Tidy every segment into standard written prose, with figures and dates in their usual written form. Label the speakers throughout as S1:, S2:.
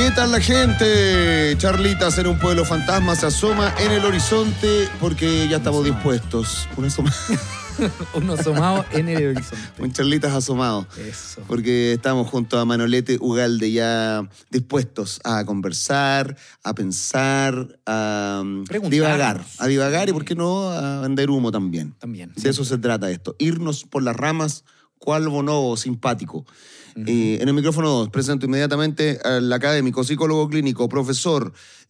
S1: ¿Qué tal la gente? Charlitas en un pueblo fantasma se asoma en el horizonte porque ya estamos dispuestos.
S2: Un asomado en el horizonte.
S1: Un Charlitas asomado.
S2: Eso.
S1: Porque estamos junto a Manolete Ugalde ya dispuestos a conversar, a pensar, a divagar. A divagar y, ¿por qué no?, a vender humo también.
S2: También.
S1: De eso se trata esto. Irnos por las ramas, cual bonobo simpático. En el micrófono 2 presento inmediatamente al académico, psicólogo clínico, profesor,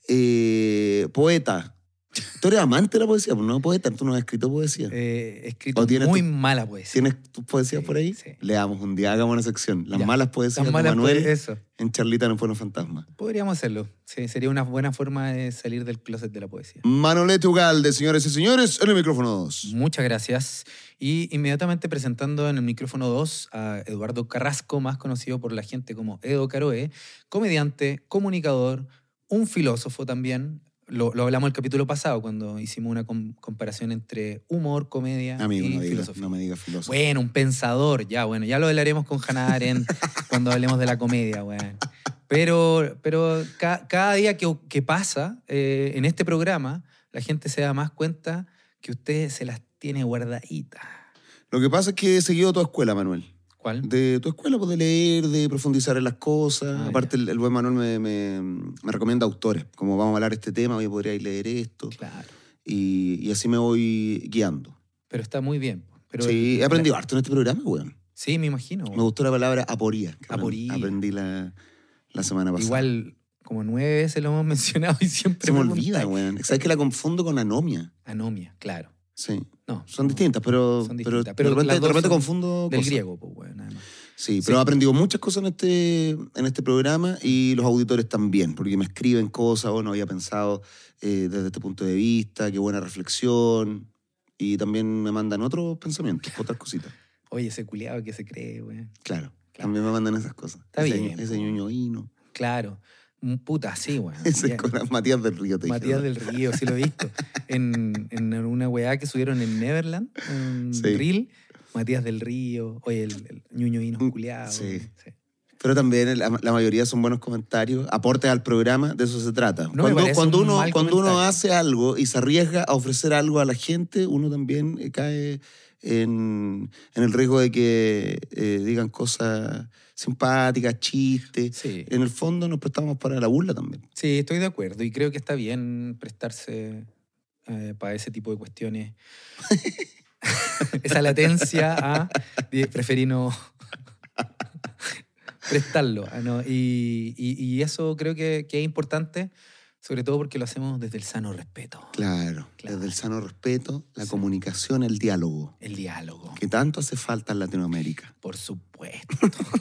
S1: poeta. ¿Tú eres amante de la poesía? ¿No, poeta? ¿Tú no has escrito poesía?
S2: He escrito muy mala poesía.
S1: ¿Tienes tus poesías
S2: Sí,
S1: por ahí?
S2: sí.
S1: Leamos un día, hagamos una sección. Las
S2: Ya.
S1: malas poesías
S2: Las malas
S1: de Manuel
S2: eso.
S1: en Charlita en un pueblo fantasma.
S2: Podríamos hacerlo. Sí, sería una buena forma de salir del closet de la poesía.
S1: Manolete Ugalde, señores y señores, en el micrófono 2.
S2: Muchas gracias. Y inmediatamente presentando en el micrófono 2 a Eduardo Carrasco, más conocido por la gente como Edo Caroe, comediante, comunicador, un filósofo también. Lo hablamos el capítulo pasado cuando hicimos una comparación entre humor, comedia
S1: Amigo,
S2: y
S1: no
S2: filosofía.
S1: me digas filósofo.
S2: Bueno, un pensador, ya lo hablaremos con Hannah Arendt cuando hablemos de la comedia, bueno. Pero cada día que pasa en este programa, la gente se da más cuenta que usted se las tiene guardaditas.
S1: Lo que pasa es que he seguido tu escuela, Manuel.
S2: ¿Cuál?
S1: De tu escuela, pues, de leer, de profundizar en las cosas. Aparte, el buen Manuel me recomienda autores. Como vamos a hablar de este tema, hoy podríais leer esto.
S2: Claro.
S1: Y así me voy guiando.
S2: Pero está muy bien. Pero
S1: sí, he aprendido harto en este programa, weón.
S2: Sí, me imagino.
S1: Me gustó la palabra aporía.
S2: Aporía.
S1: Aprendí la semana pasada.
S2: Igual, como 9 veces lo hemos mencionado y siempre
S1: se me olvida, weón. ¿Sabes que la confundo con anomia?
S2: Anomia, claro.
S1: Sí.
S2: No,
S1: son distintas, pero
S2: son
S1: distintas.
S2: Pero
S1: de repente confundo
S2: del
S1: cosas.
S2: griego, pues, bueno, además.
S1: Sí, pero he aprendido muchas cosas en este programa y los auditores también, porque me escriben cosas, no había pensado desde este punto de vista, qué buena reflexión, y también me mandan otros pensamientos, otras cositas.
S2: Oye, ese culiado que se cree, güey.
S1: Claro, también me mandan esas cosas.
S2: Está bien.
S1: Ese ñoño hino.
S2: Claro. Puta, sí, güey.
S1: Ese es con Matías del Río, te dije.
S2: Matías del Río, sí lo he visto. En una weá que subieron en Neverland, en
S1: Sí.
S2: Reel, Matías del Río, oye, el ñuño hino culiado.
S1: Sí.
S2: Sí.
S1: Pero también la mayoría son buenos comentarios, aportes al programa, de eso se trata.
S2: No me parece
S1: cuando
S2: un mal
S1: uno
S2: comentario.
S1: hace algo y se arriesga a ofrecer algo a la gente, uno también cae en el riesgo de que digan cosas simpáticas, chistes.
S2: Sí.
S1: En el fondo nos prestamos para la burla también.
S2: Sí, estoy de acuerdo y creo que está bien prestarse para ese tipo de cuestiones. Esa latencia a preferir no prestarlo. ¿No? Y eso creo que es importante, sobre todo porque lo hacemos desde el sano respeto.
S1: Claro. Desde el sano respeto, la comunicación, el diálogo.
S2: El diálogo.
S1: Que tanto hace falta en Latinoamérica.
S2: Por supuesto.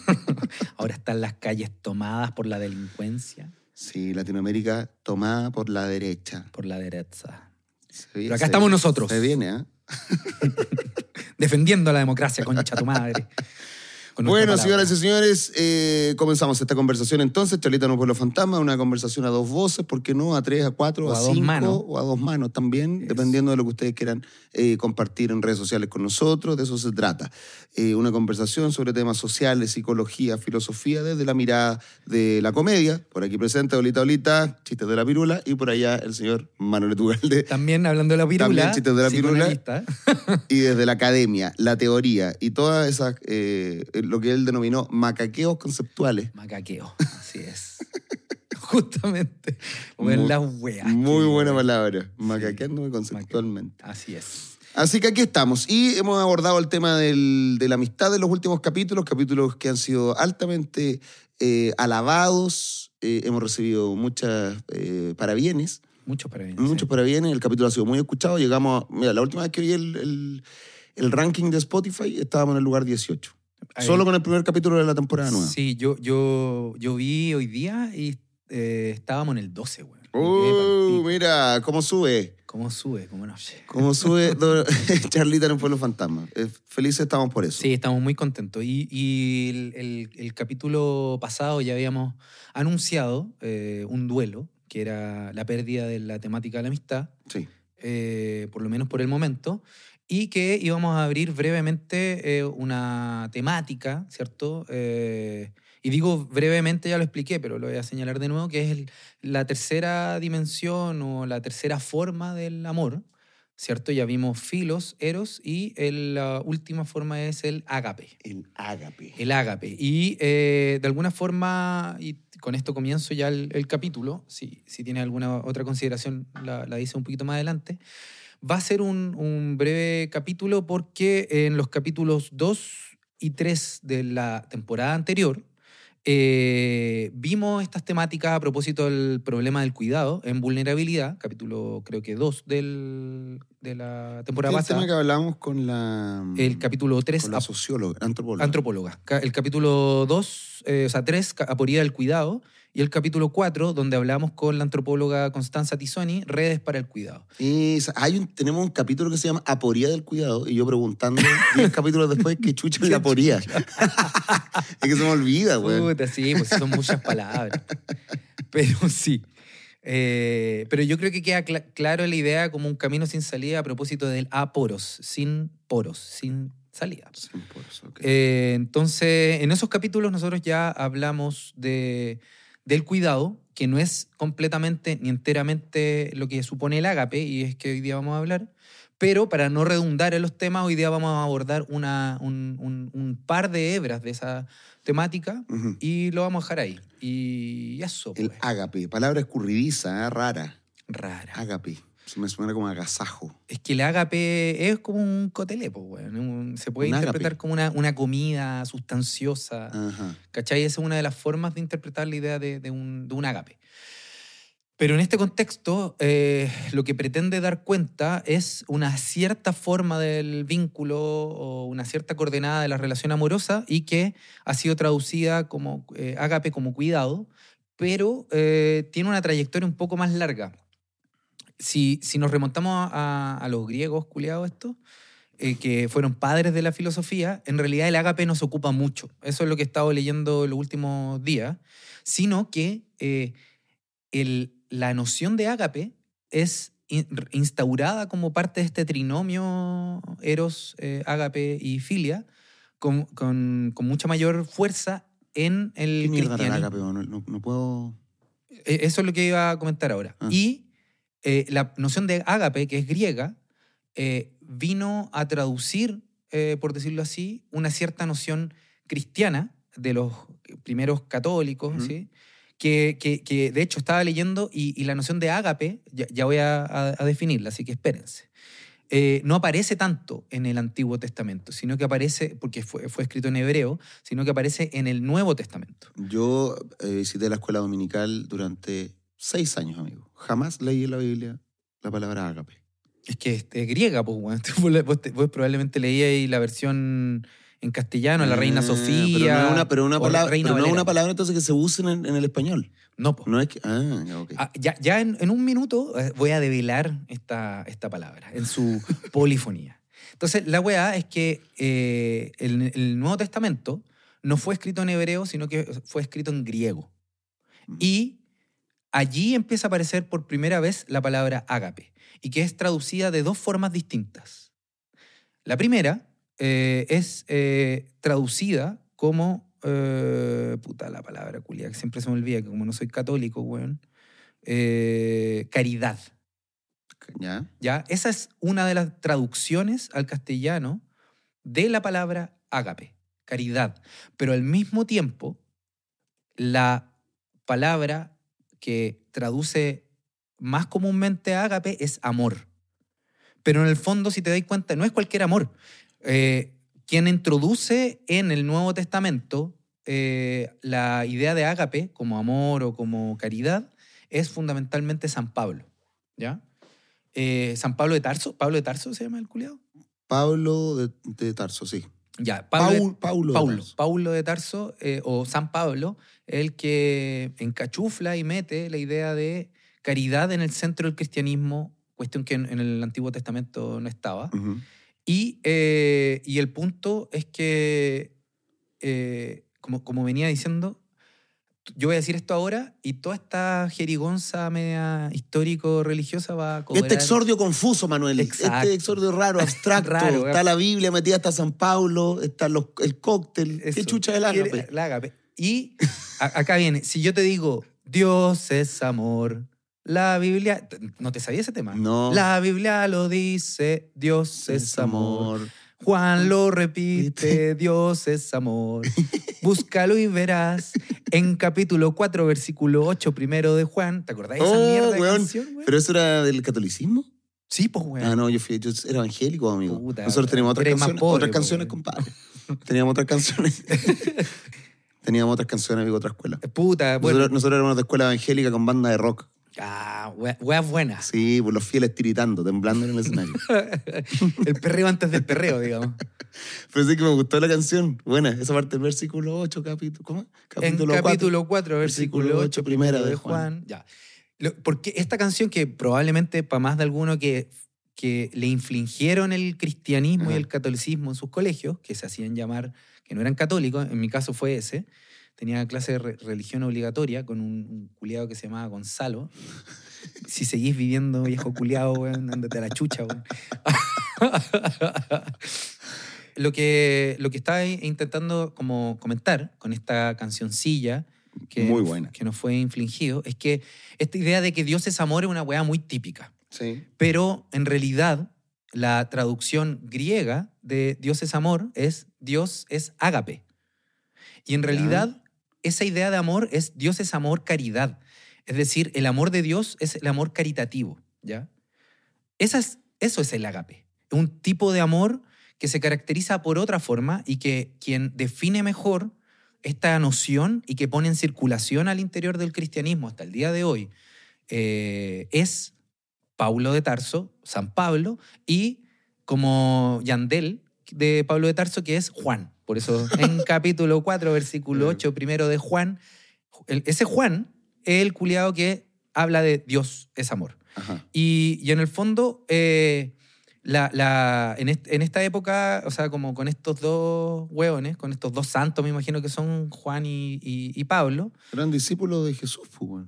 S2: Ahora están las calles tomadas por la delincuencia.
S1: Sí, Latinoamérica tomada por la derecha.
S2: Por la derecha.
S1: Pero
S2: acá estamos nosotros.
S1: Se viene, ¿eh?
S2: Defendiendo la democracia, concha tu madre.
S1: Bueno, señoras y señores, comenzamos esta conversación entonces. Charlita en un pueblo fantasma, una conversación a dos voces, ¿por qué no? A tres, a cuatro,
S2: o
S1: a
S2: dos
S1: cinco,
S2: manos.
S1: o a dos manos también,
S2: Eso.
S1: dependiendo de lo que ustedes quieran compartir en redes sociales con nosotros. De eso se trata. Una conversación sobre temas sociales, psicología, filosofía, desde la mirada de la comedia. Por aquí presente, Olita, chistes de la pirula, y por allá el señor Manuel Ugalde.
S2: También hablando de la pirula.
S1: También chistes de la pirula.
S2: psicoanalista.
S1: Y desde la academia, la teoría y todas esas, lo que él denominó macaqueos conceptuales.
S2: Macaqueo, así es. Justamente. Como en las weas.
S1: Muy buena palabra, macaqueándome conceptualmente.
S2: Así es.
S1: Así que aquí estamos y hemos abordado el tema de la amistad en los últimos capítulos que han sido altamente alabados, hemos recibido muchas parabienes.
S2: Muchos parabienes.
S1: Muchos parabienes, el capítulo ha sido muy escuchado. Llegamos mira, la última vez que vi el ranking de Spotify estábamos en el lugar 18. Solo con el primer capítulo de la temporada nueva.
S2: Sí, yo vi hoy día y estábamos en el 12, güey.
S1: Mira, ¿cómo sube?
S2: ¿Cómo sube? ¿Cómo no sé?
S1: ¿Cómo sube Charlita en un pueblo fantasma? Felices estamos por eso.
S2: Sí, estamos muy contentos. Y el capítulo pasado ya habíamos anunciado un duelo, que era la pérdida de la temática de la amistad,
S1: Sí.
S2: por lo menos por el momento, y que íbamos a abrir brevemente una temática, ¿cierto? Y digo brevemente, ya lo expliqué, pero lo voy a señalar de nuevo, que es la tercera dimensión o la tercera forma del amor, ¿cierto? Ya vimos filos, eros, y la última forma es el ágape.
S1: El ágape.
S2: El ágape. Y de alguna forma, y con esto comienzo ya el capítulo, si tiene alguna otra consideración la dice un poquito más adelante, va a ser un breve capítulo porque en los capítulos 2 y 3 de la temporada anterior vimos estas temáticas a propósito del problema del cuidado en vulnerabilidad, capítulo creo que 2 de la temporada
S1: ¿Qué tema
S2: pasada.
S1: que hablamos con la...
S2: El capítulo 3,
S1: con la socióloga, antropóloga.
S2: antropóloga. El capítulo 2, 3, aporía del cuidado, y el capítulo 4, donde hablamos con la antropóloga Constanza Tisoni, redes para el cuidado.
S1: Tenemos un capítulo que se llama Aporía del cuidado, y yo preguntando 10 capítulos después qué chucha es la aporía. Es que se me olvida, güey.
S2: Puta, sí, pues son muchas palabras. Pero sí. Pero yo creo que queda claro la idea como un camino sin salida a propósito del aporos, sin salida.
S1: Sin poros, okay.
S2: Entonces, en esos capítulos nosotros ya hablamos del cuidado, que no es completamente ni enteramente lo que supone el ágape, y es que hoy día vamos a hablar, pero para no redundar en los temas, hoy día vamos a abordar un par de hebras de esa temática,
S1: Uh-huh.
S2: y lo vamos a dejar ahí. Y eso,
S1: El
S2: pues.
S1: ágape, palabra escurridiza, rara.
S2: Rara.
S1: Ágape, se me suena como agasajo.
S2: Es que el ágape es como un cotelepo, weón. Se puede
S1: Un
S2: interpretar
S1: ágape.
S2: como una comida sustanciosa.
S1: Ajá.
S2: ¿Cachai? Esa es una de las formas de interpretar la idea de un ágape. Pero en este contexto, lo que pretende dar cuenta es una cierta forma del vínculo o una cierta coordenada de la relación amorosa, y que ha sido traducida como ágape, como cuidado, pero tiene una trayectoria un poco más larga. Si nos remontamos a los griegos, culiados estos, que fueron padres de la filosofía, en realidad el ágape no se ocupa mucho. Eso es lo que he estado leyendo los últimos días, sino que la noción de ágape es instaurada como parte de este trinomio eros, ágape y filia, con mucha mayor fuerza en el
S1: ¿Qué mierda era el
S2: cristianismo.
S1: ágape? No puedo...
S2: Eso es lo que iba a comentar ahora.
S1: Ah.
S2: Y la noción de ágape, que es griega, vino a traducir, por decirlo así, una cierta noción cristiana de los primeros católicos,
S1: Uh-huh.
S2: ¿sí? Que de hecho estaba leyendo, y la noción de ágape, ya voy a definirla, así que espérense. No aparece tanto en el Antiguo Testamento, sino que aparece, porque fue escrito en hebreo, sino que aparece en el Nuevo Testamento.
S1: Yo visité la escuela dominical durante 6 años, amigo. Jamás leí en la Biblia la palabra ágape.
S2: Es que es griega, pues, bueno. Vos probablemente leíais la versión en castellano, la Reina Sofía.
S1: Pero no es
S2: Reina Valera.
S1: una palabra entonces que se use en el español.
S2: No, pues.
S1: No es que... ok.
S2: Ya en un minuto voy a develar esta palabra en su polifonía. Entonces, la weá es que el Nuevo Testamento no fue escrito en hebreo, sino que fue escrito en griego. Y allí empieza a aparecer por primera vez la palabra ágape, y que es traducida de dos formas distintas. La primera es traducida como... puta la palabra, culia, que siempre se me olvida, que como no soy católico, weón. Caridad.
S1: ¿Ya?
S2: ¿Ya? Esa es una de las traducciones al castellano de la palabra ágape, caridad. Pero al mismo tiempo, la palabra que traduce más comúnmente a ágape es amor. Pero en el fondo, si te das cuenta, no es cualquier amor. Quien introduce en el Nuevo Testamento la idea de ágape como amor o como caridad es fundamentalmente San Pablo, ¿ya? San Pablo de Tarso. ¿Pablo de Tarso se llama el culiao?
S1: Pablo de Tarso, sí.
S2: Ya, Paulo de Tarso, o San Pablo, el que encachufla y mete la idea de caridad en el centro del cristianismo, cuestión que en el Antiguo Testamento no estaba.
S1: Uh-huh.
S2: Y el punto es que, como venía diciendo, yo voy a decir esto ahora, y toda esta jerigonza media histórico-religiosa va a cobrar...
S1: Este exordio confuso, Manuel.
S2: Exacto.
S1: Este exordio raro, abstracto.
S2: Raro,
S1: está la Biblia metida hasta San Pablo, está el cóctel.
S2: Eso.
S1: ¿Qué chucha del ágape?
S2: El ágape. Y acá viene, si yo te digo, Dios es amor, la Biblia... ¿No te sabía ese tema?
S1: No.
S2: La Biblia lo dice, Dios es amor. Juan lo repite, Dios es amor. Búscalo y verás. En capítulo 4, versículo 8, primero de Juan. ¿Te acordás de esa mierda de canción, güey?
S1: ¿Pero eso era del catolicismo?
S2: Sí, pues, güey.
S1: Ah, no, yo era evangélico, amigo.
S2: Puta,
S1: nosotros teníamos otras
S2: eres más
S1: canciones,
S2: pobre,
S1: compadre. Teníamos otras canciones. Teníamos otras canciones, amigo, otra escuela.
S2: Puta, bueno.
S1: Nosotros éramos de escuela evangélica con banda de rock.
S2: Ah, weas buenas.
S1: Sí, pues los fieles tiritando, temblando en el escenario.
S2: El perreo antes del perreo, digamos.
S1: Pero sí que me gustó la canción. Buena, esa parte del versículo 8, capítulo... ¿Cómo?
S2: Capítulo 4, versículo 8, primero de Juan. Ya. Porque esta canción que probablemente para más de alguno que le infligieron el cristianismo y el catolicismo en sus colegios, que se hacían llamar, que no eran católicos, en mi caso fue ese, tenía clase de religión obligatoria con un culiado que se llamaba Gonzalo. Si seguís viviendo, viejo culiado, weón, ándate a la chucha, weón. Lo que estaba intentando como comentar con esta cancioncilla que,
S1: muy buena,
S2: que nos fue infligido es que esta idea de que Dios es amor es una weá muy típica.
S1: Sí.
S2: Pero en realidad la traducción griega de Dios es amor es Dios es ágape. Y en realidad esa idea de amor es Dios es amor caridad. Es decir, el amor de Dios es el amor caritativo, ¿ya? Eso es el ágape. Un tipo de amor que se caracteriza por otra forma y que quien define mejor esta noción y que pone en circulación al interior del cristianismo hasta el día de hoy es Pablo de Tarso, San Pablo, y como Yandel de Pablo de Tarso, que es Juan. Por eso en capítulo 4, versículo 8, primero de Juan, ese Juan es el culiado que habla de Dios es amor.
S1: Ajá.
S2: Y en el fondo, en esta época, o sea, como con estos dos hueones, con estos dos santos, me imagino que son Juan y Pablo.
S1: Eran discípulos de Jesús, pues, bueno.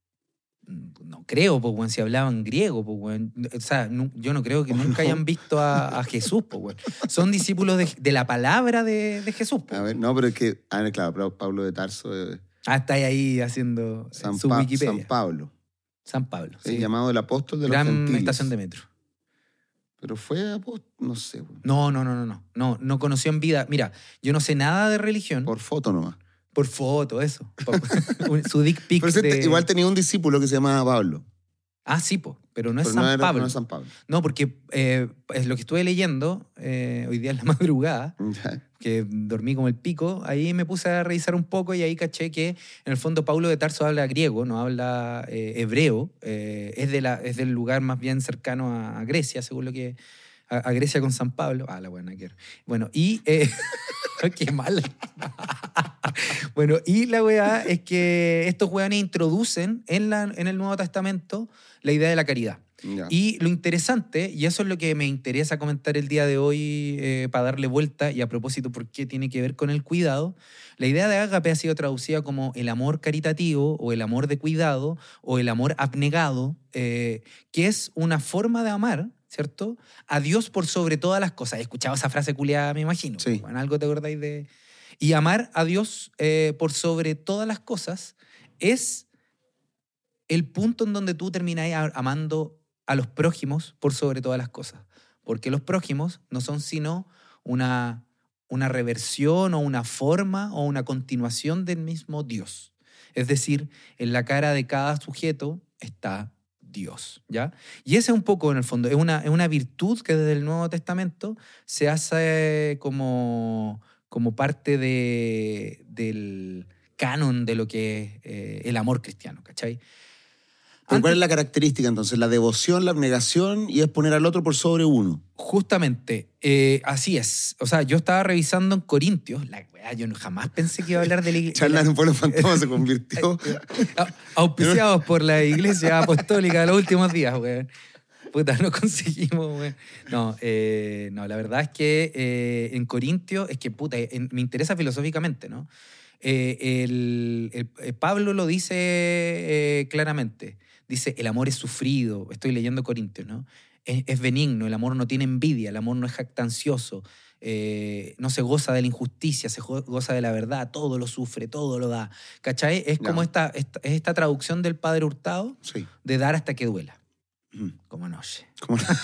S2: No creo, pues, weón, si hablaban griego, pues, weón. O sea, yo no creo que nunca hayan visto a Jesús, pues, weón. Son discípulos de la palabra de Jesús, pues.
S1: A ver, no, pero es que, claro, Pablo de Tarso...
S2: está ahí haciendo su Wikipedia.
S1: San Pablo.
S2: San Pablo,
S1: sí. Llamado el apóstol de
S2: Gran
S1: los gentiles.
S2: estación de metro.
S1: Pero fue apóstol, no sé. Bueno.
S2: No conoció en vida. Mira, yo no sé nada de religión.
S1: Por foto nomás.
S2: Por foto, eso. Su dick pic.
S1: Pero igual tenía un discípulo que se llamaba Pablo.
S2: Ah, sí, pero no es San Pablo.
S1: No es San Pablo.
S2: No, porque es lo que estuve leyendo hoy día en la madrugada, que dormí como el pico, ahí me puse a revisar un poco y ahí caché que en el fondo Pablo de Tarso habla griego, no habla hebreo, es del lugar más bien cercano a Grecia, según lo que... A Grecia con San Pablo. Ah, la buena que era. Bueno, y... qué mal. Bueno, y la weá es que estos weones introducen en el Nuevo Testamento la idea de la caridad.
S1: Ya.
S2: Y lo interesante, y eso es lo que me interesa comentar el día de hoy para darle vuelta, y a propósito por qué tiene que ver con el cuidado, la idea de ágape ha sido traducida como el amor caritativo o el amor de cuidado o el amor abnegado, que es una forma de amar, ¿cierto? A Dios por sobre todas las cosas. He escuchado esa frase culiada, me imagino.
S1: Sí.
S2: Bueno, algo te acordáis de... Y amar a Dios por sobre todas las cosas es el punto en donde tú termináis amando a los prójimos por sobre todas las cosas. Porque los prójimos no son sino una reversión o una forma o una continuación del mismo Dios. Es decir, en la cara de cada sujeto está Dios, ¿ya? Y ese es un poco, en el fondo, es una virtud que desde el Nuevo Testamento se hace como parte del canon de lo que es el amor cristiano, ¿cachai?
S1: ¿Pero cuál es la característica entonces? La devoción, la abnegación y es poner al otro por sobre uno.
S2: Justamente, así es. O sea, yo estaba revisando en Corintios, yo jamás pensé que iba a hablar de la iglesia.
S1: Charlar en Pueblo Fantasma se convirtió.
S2: Auspiciados por la Iglesia Apostólica de los últimos días, güey. Puta, no conseguimos, güey. No, la verdad es que en Corintios, es que, puta, me interesa filosóficamente, ¿no? Pablo lo dice claramente. Dice, el amor es sufrido. Estoy leyendo Corintios, ¿no? Es benigno, el amor no tiene envidia, el amor no es jactancioso. no se goza de la injusticia, goza de la verdad, todo lo sufre, todo lo da. ¿Cachai? Es como esta traducción del Padre Hurtado
S1: Sí.
S2: de dar hasta que duela.
S1: Ujú.
S2: Como noche.
S1: ¿Cómo no?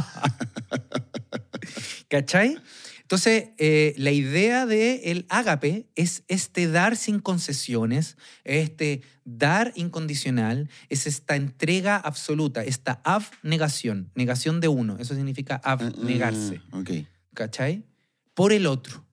S2: ¿Cachai? Entonces, la idea del ágape es este dar sin concesiones, este dar incondicional, es esta entrega absoluta, esta abnegación, negación de uno. Eso significa abnegarse.
S1: Ok.
S2: ¿Cachai? Por el otro.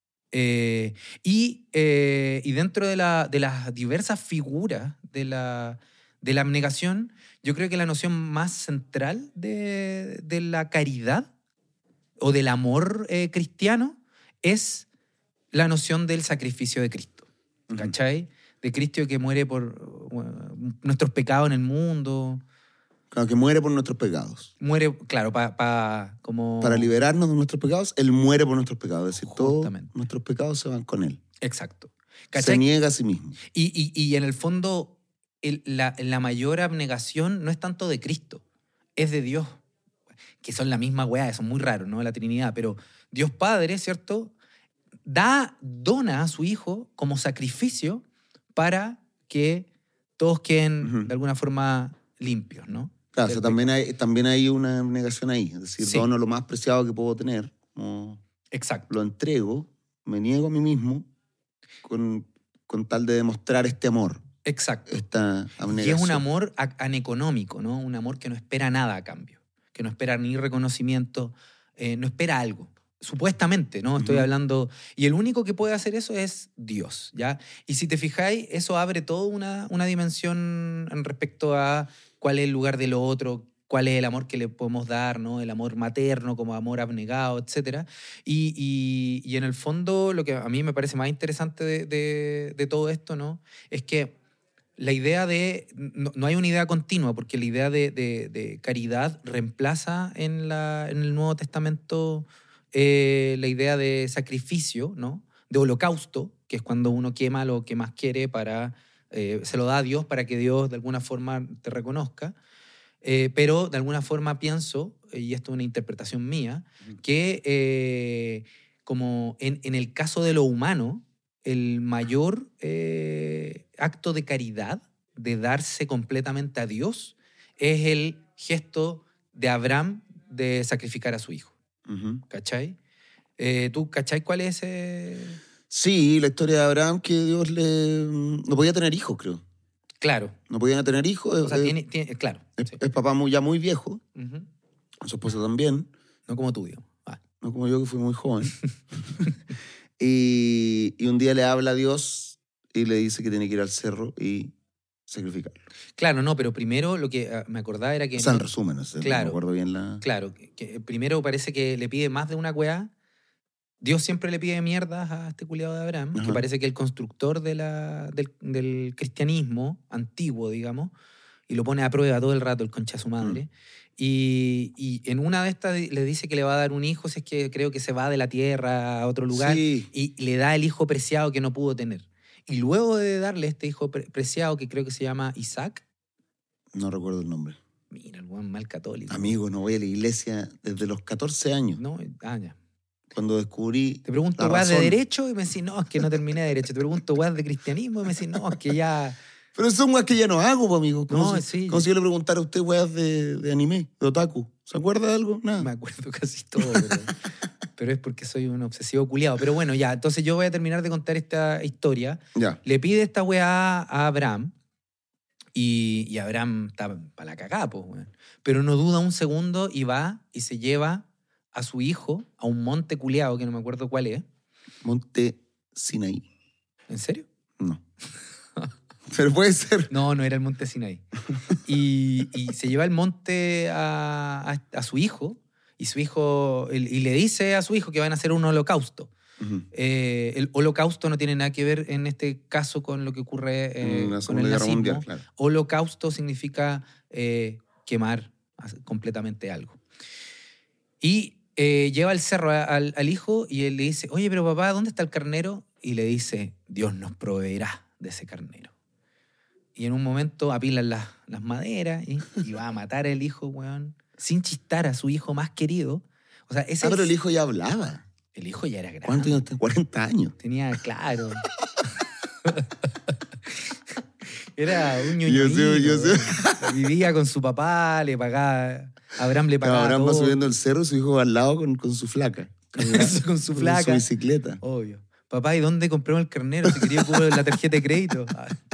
S2: Y dentro de las diversas figuras de la abnegación, yo creo que la noción más central de la caridad o del amor cristiano es la noción del sacrificio de Cristo. ¿Cachai? De Cristo que muere por nuestros pecados en el mundo.
S1: Claro, que muere por nuestros pecados.
S2: Muere, claro, como...
S1: Para liberarnos de nuestros pecados, Él muere por nuestros pecados. Es decir,
S2: Justamente.
S1: todos nuestros pecados se van con Él.
S2: Exacto.
S1: Se
S2: ¿Cachai?
S1: niega a sí mismo.
S2: Y en el fondo, la mayor abnegación no es tanto de Cristo, es de Dios. Que son la misma weá, son muy raros, ¿no? La Trinidad. Pero Dios Padre, ¿cierto? Dona a su Hijo como sacrificio para que todos queden de alguna forma limpios, ¿no?
S1: Claro, o sea, también hay una negación ahí. Es decir,
S2: Sí.
S1: dono lo más preciado que puedo tener. Como
S2: Exacto.
S1: lo entrego, me niego a mí mismo con tal de demostrar este amor.
S2: Exacto.
S1: Esta abnegación.
S2: Y es un amor aneconómico, ¿no? Un amor que no espera nada a cambio, que no espera ni reconocimiento, no espera algo. Supuestamente, ¿no? Estoy hablando... Y el único que puede hacer eso es Dios, ¿ya? Y si te fijáis, eso abre toda una dimensión en respecto a cuál es el lugar de lo otro, cuál es el amor que le podemos dar, ¿no? El amor materno como amor abnegado, etc. Y en el fondo, lo que a mí me parece más interesante de todo esto, ¿no? Es que la idea de... No hay una idea continua, porque la idea de caridad reemplaza en el Nuevo Testamento la idea de sacrificio, ¿no? De holocausto, que es cuando uno quema lo que más quiere se lo da a Dios para que Dios de alguna forma te reconozca. Pero de alguna forma pienso, y esto es una interpretación mía, que como en el caso de lo humano, el mayor acto de caridad, de darse completamente a Dios, es el gesto de Abraham de sacrificar a su hijo. ¿Cachai? ¿Tú cachai cuál es ese...?
S1: Sí, la historia de Abraham, que Dios no podía tener hijos, creo.
S2: Claro.
S1: No podían tener hijos.
S2: O sea, claro. Sí.
S1: Es papá ya muy viejo. Su esposa también.
S2: No como tú, digamos.
S1: No como yo, que fui muy joven. y un día le habla a Dios y le dice que tiene que ir al cerro y sacrificarlo.
S2: Claro, no, pero primero lo que me acordaba era que...
S1: O sea, en resumen,
S2: claro,
S1: no me acuerdo bien la...
S2: Claro, que primero parece que le pide más de una weá. Dios siempre le pide mierdas a este culiado de Abraham, que parece que es el constructor del cristianismo antiguo, digamos, y lo pone a prueba todo el rato, el concha de su madre. Y en una de estas le dice que le va a dar un hijo, si es que creo que se va de la tierra a otro lugar, y le da el hijo preciado que no pudo tener. Y luego de darle este hijo preciado, que creo que se llama Isaac.
S1: No recuerdo el nombre.
S2: Mira, el buen mal católico.
S1: Amigo, no voy a la iglesia desde los 14 años.
S2: No, ya.
S1: Cuando descubrí...
S2: Te pregunto weas de derecho y me decís, no, es que no terminé de derecho. Te pregunto weas de cristianismo y me decís, no, es que ya...
S1: Pero son weas que ya no hago, amigo.
S2: No, sí.
S1: Como si yo le preguntara a usted weas de anime, de otaku. ¿Se acuerda de algo? Nada.
S2: Me acuerdo casi todo, pero es porque soy un obsesivo culiado. Pero bueno, ya, entonces yo voy a terminar de contar esta historia.
S1: Ya.
S2: Le pide esta weá a Abraham y Abraham está para la cagada, pues, weón. Pero no duda un segundo y va y se lleva a su hijo a un monte culiado que no me acuerdo cuál es.
S1: Monte Sinaí.
S2: ¿En serio?
S1: No. Pero puede ser.
S2: No era el monte Sinaí. Y se lleva el monte a su hijo, y su hijo, y le dice a su hijo que van a hacer un holocausto. El holocausto no tiene nada que ver en este caso con lo que ocurre con el nazismo. Mundial, claro. Holocausto significa quemar completamente algo. Y lleva al cerro al hijo y él le dice, oye, pero papá, ¿dónde está el carnero? Y le dice, Dios nos proveerá de ese carnero. Y en un momento apilan las maderas y va a matar al hijo, weón, sin chistar a su hijo más querido. O sea,
S1: pero el hijo ya hablaba.
S2: El hijo ya era grande.
S1: ¿Cuántos años tenía? 40 años.
S2: Tenía, claro. Era un
S1: Yo sé.
S2: Vivía con su papá, le pagaba. Abraham le pagaba.
S1: Abraham va
S2: todo.
S1: subiendo el cerro, su hijo va al lado con su flaca.
S2: Con su flaca.
S1: Con su bicicleta.
S2: Obvio. Papá, ¿y dónde compramos el carnero? Si quería ocupar la tarjeta de crédito.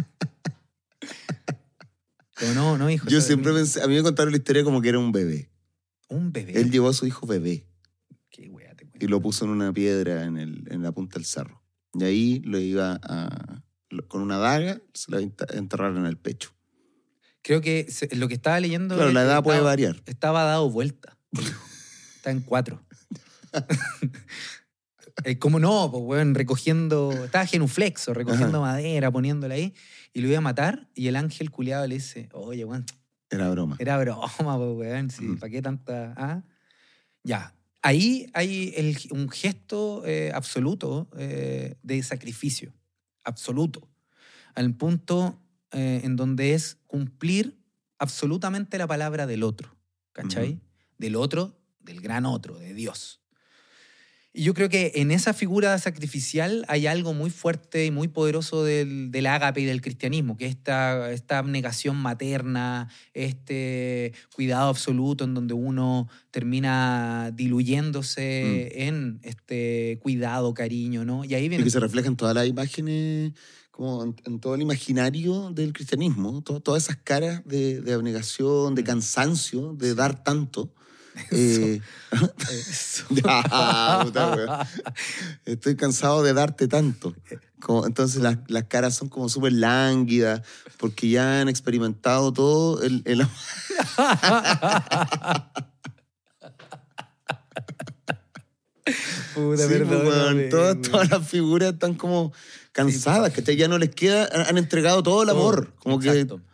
S2: Pero no, hijo.
S1: Yo siempre pensé, a mí me contaron la historia como que era un bebé.
S2: Un bebé.
S1: Él llevó a su hijo bebé.
S2: Qué wea te cuento.
S1: Y lo puso en una piedra en la punta del cerro. Y ahí con una daga, se la enterraron en el pecho.
S2: Creo que lo que estaba leyendo...
S1: Claro, la edad puede variar.
S2: Estaba dado vuelta. Está en 4. ¿Cómo no? Pues, weón, recogiendo... Estaba genuflexo, recogiendo madera, poniéndola ahí. Y lo iba a matar. Y el ángel culiado le dice, oye, weón.
S1: Era broma.
S2: Era broma, pues, weón. Sí, ¿para qué tanta...? ¿Ah? Ya. Ahí hay un gesto absoluto de sacrificio. Absoluto. Al punto en donde es cumplir absolutamente la palabra del otro. ¿Cachai? Del otro, del gran otro, de Dios. Y yo creo que en esa figura sacrificial hay algo muy fuerte y muy poderoso del ágape y del cristianismo, que es esta abnegación materna, este cuidado absoluto en donde uno termina diluyéndose en este cuidado, cariño, ¿no? Y ahí viene...
S1: Y que se refleja en todas las imágenes, como en todo el imaginario del cristianismo, todas esas caras de abnegación, de cansancio, de dar tanto.
S2: Eso.
S1: Ya, puta wea. Estoy cansado de darte tanto. Entonces las caras son como súper lánguidas porque ya han experimentado todo el
S2: Puta,
S1: sí,
S2: perdóname,
S1: todas las figuras están como cansadas, que ya no les queda, han entregado todo el amor. Como
S2: exacto.
S1: que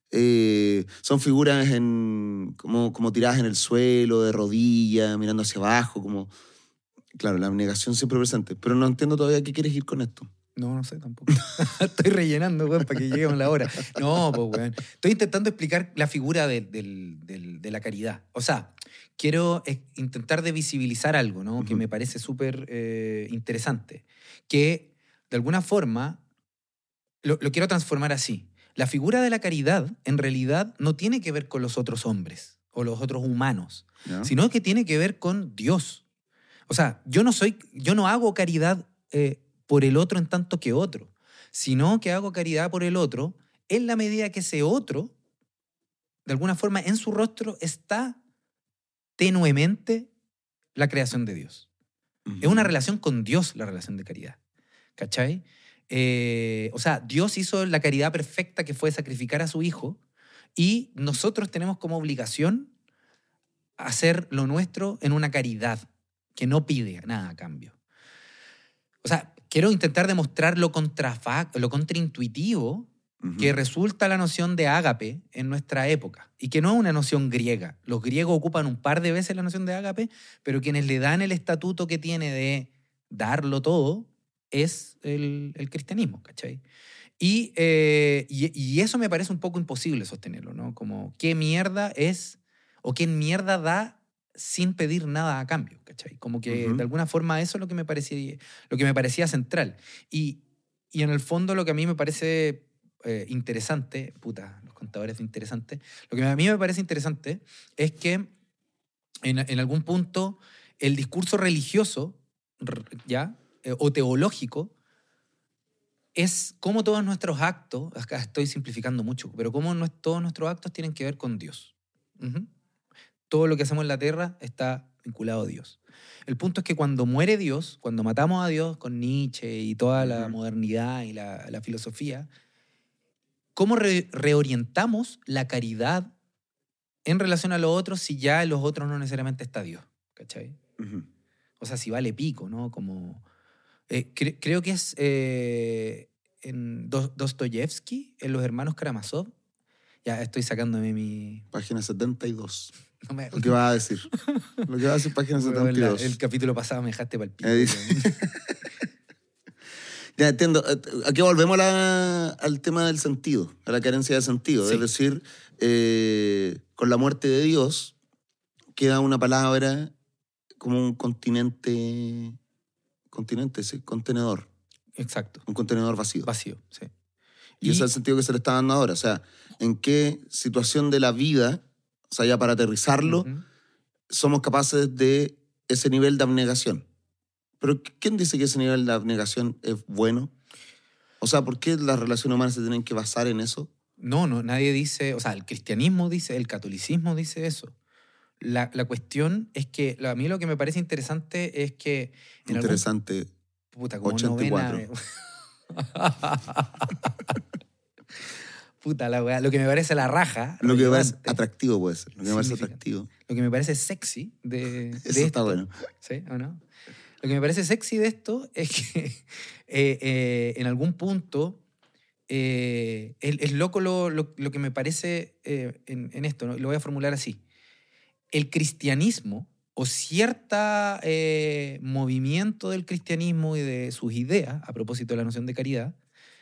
S1: son figuras como tiradas en el suelo, de rodillas, mirando hacia abajo, como... Claro, la abnegación siempre presente. Pero no entiendo todavía qué quieres ir con esto.
S2: No sé tampoco. Estoy rellenando, weón, para que lleguemos a la hora. No, pues, weón. Estoy intentando explicar la figura de la caridad. O sea, quiero intentar de visibilizar algo, ¿no? Que me parece súper interesante. Que, de alguna forma, lo quiero transformar así. La figura de la caridad, en realidad, no tiene que ver con los otros hombres o los otros humanos,
S1: ¿Ya?
S2: sino que tiene que ver con Dios. O sea, yo no hago caridad por el otro en tanto que otro, sino que hago caridad por el otro en la medida que ese otro, de alguna forma, en su rostro está tenuemente la creación de Dios. Es una relación con Dios, la relación de caridad. ¿Cachai? O sea, Dios hizo la caridad perfecta que fue sacrificar a su hijo y nosotros tenemos como obligación hacer lo nuestro en una caridad que no pide nada a cambio. O sea, quiero intentar demostrar lo contraintuitivo que resulta la noción de ágape en nuestra época y que no es una noción griega. Los griegos ocupan un par de veces la noción de ágape, pero quienes le dan el estatuto que tiene de darlo todo es el cristianismo, ¿cachai? Y eso me parece un poco imposible sostenerlo, ¿no? Como, ¿qué mierda es o qué mierda da sin pedir nada a cambio, ¿cachai? Como que de alguna forma eso es lo que me parecía central. Y en el fondo lo que a mí me parece interesante, puta, los contadores de interesante, lo que a mí me parece interesante es que en algún punto el discurso religioso, ¿ya? O teológico, es cómo todos nuestros actos, acá estoy simplificando mucho, pero cómo todos nuestros actos tienen que ver con Dios. Todo lo que hacemos en la tierra está vinculado a Dios. El punto es que cuando muere Dios, cuando matamos a Dios con Nietzsche y toda la modernidad y la filosofía, ¿cómo reorientamos la caridad en relación a los otros si ya en los otros no necesariamente está Dios? ¿Cachai? O sea, si vale pico, ¿no? Como, creo que es en Dostoyevsky, en Los Hermanos Karamazov. Ya estoy sacándome mi...
S1: Página 72.
S2: No me...
S1: Lo que vas a decir. Lo que vas a decir, página 72.
S2: El capítulo pasado me dejaste para el pico.
S1: Ya entiendo. Aquí volvemos al tema del sentido, a la carencia de sentido.
S2: Sí.
S1: Es decir, con la muerte de Dios queda una palabra como un continente continente, ese contenedor.
S2: Exacto.
S1: Un contenedor vacío.
S2: Vacío, sí.
S1: Y ese es el sentido que se le está dando ahora. O sea, ¿en qué situación de la vida, o sea, ya para aterrizarlo,
S2: Ujú.
S1: somos capaces de ese nivel de abnegación? Pero ¿quién dice que ese nivel de abnegación es bueno? O sea, ¿por qué las relaciones humanas se tienen que basar en eso?
S2: No, nadie dice, o sea, el cristianismo dice, el catolicismo dice eso. La cuestión es que a mí lo que me parece interesante es que en
S1: Interesante.
S2: puta, como
S1: 84.
S2: novena... Puta la weá. Lo que me parece la raja.
S1: Lo que me parece
S2: relevante,
S1: atractivo puede ser. Lo que me parece
S2: significante.
S1: atractivo.
S2: Lo que me parece sexy de
S1: Eso
S2: esto.
S1: está bueno.
S2: ¿Sí o no? Lo que me parece sexy de esto es que en algún punto es loco lo que me parece en esto, ¿no? Lo voy a formular así. El cristianismo o cierta movimiento del cristianismo y de sus ideas, a propósito de la noción de caridad,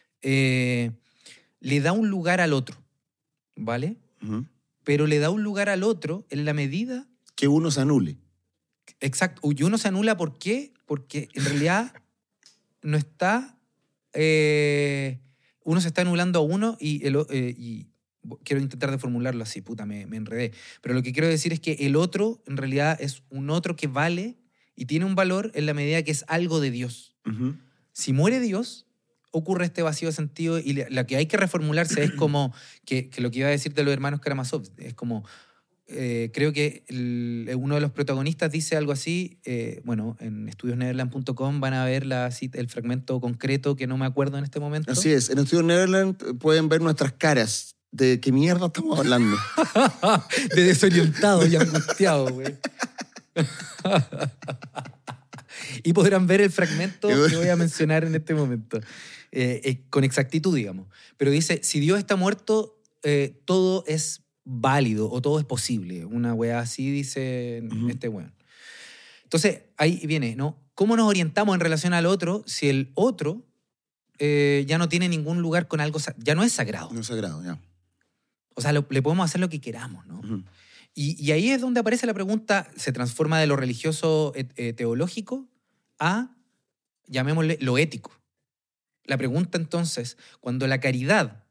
S2: le da un lugar al otro, ¿vale?
S1: Ujú.
S2: Pero le da un lugar al otro en la medida...
S1: Que uno se anule.
S2: Exacto. Y uno se anula, ¿por qué? Porque en realidad no está... uno se está anulando a uno y quiero intentar de formularlo así, puta, me enredé. Pero lo que quiero decir es que el otro en realidad es un otro que vale y tiene un valor en la medida que es algo de Dios.
S1: Ujú.
S2: Si muere Dios, ocurre este vacío de sentido y lo que hay que reformularse es como que lo que iba a decir de los hermanos Karamazov, es como, creo que uno de los protagonistas dice algo así, bueno, en estudiosnederland.com van a ver el fragmento concreto que no me acuerdo en este momento.
S1: Así es. En el estudio Neverland pueden ver nuestras caras de qué mierda estamos hablando.
S2: De desorientado y angustiado, güey. Y podrán ver el fragmento que voy a mencionar en este momento. Con exactitud, digamos. Pero dice, si Dios está muerto, todo es válido o todo es posible. Una wea así dice este weón. Entonces, ahí viene, ¿no? ¿Cómo nos orientamos en relación al otro si el otro ya no tiene ningún lugar con algo, ya no es sagrado?
S1: No es sagrado, ya.
S2: O sea, le podemos hacer lo que queramos, ¿no?
S1: Ujú.
S2: Y ahí es donde aparece la pregunta, se transforma de lo religioso teológico a, llamémosle, lo ético. La pregunta entonces, cuando la caridad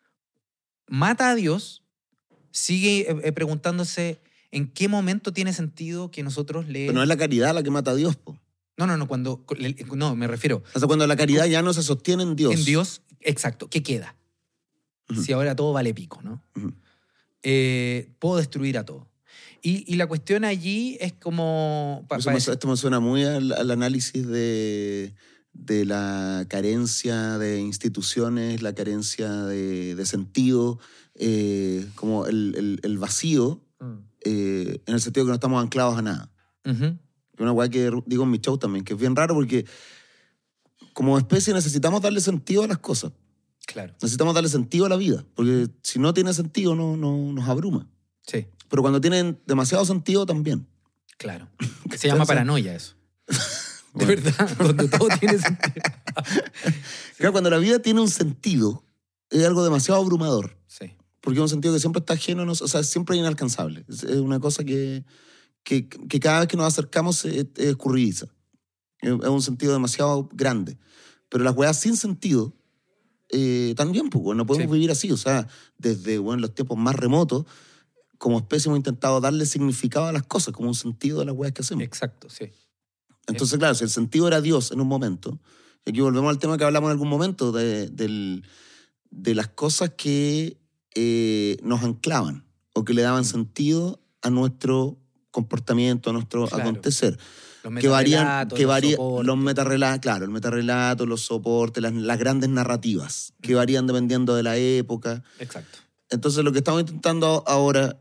S2: mata a Dios, sigue preguntándose en qué momento tiene sentido que nosotros le...
S1: Pero no es la caridad la que mata a Dios, po.
S2: No, no, me refiero...
S1: O sea, cuando la caridad ya no se sostiene en Dios.
S2: En Dios, exacto, ¿qué queda?
S1: Ujú.
S2: Si ahora todo vale pico, ¿no?
S1: Ujú.
S2: Puedo destruir a todo. Y la cuestión allí es como...
S1: Esto me suena muy al análisis de la carencia de instituciones, la carencia de sentido, como el vacío, en el sentido que no estamos anclados a nada.
S2: Ujú.
S1: Una weá que digo en mi show también, que es bien raro porque como especie necesitamos darle sentido a las cosas.
S2: Claro,
S1: Necesitamos darle sentido a la vida, porque si no tiene sentido no nos abruma.
S2: sí,
S1: Pero cuando tienen demasiado sentido también.
S2: claro. Se llama paranoia eso. De verdad, cuando todo tiene sentido.
S1: Claro, cuando la vida tiene un sentido, es algo demasiado abrumador.
S2: Sí,
S1: Porque es un sentido que siempre está ajeno, o sea, siempre inalcanzable. Es una cosa que cada vez que nos acercamos es escurridiza. Es un sentido demasiado grande. Pero las weas sin sentido, también, pues, bueno, no podemos
S2: Sí.
S1: vivir así. O sea, desde los tiempos más remotos, como especie hemos intentado darle significado a las cosas, como un sentido de las weas que hacemos.
S2: exacto, sí.
S1: Entonces, claro, si el sentido era Dios en un momento, y aquí volvemos al tema que hablamos en algún momento, de las cosas que nos anclaban o que le daban sentido a nuestro comportamiento, a nuestro
S2: Claro.
S1: acontecer.
S2: Los
S1: Que varían,
S2: metarrelatos,
S1: que
S2: los
S1: varían
S2: soportes.
S1: los metarrelatos, claro, el metarrelato, los soportes, las grandes narrativas, que varían dependiendo de la época.
S2: Exacto.
S1: Entonces, lo que estamos intentando ahora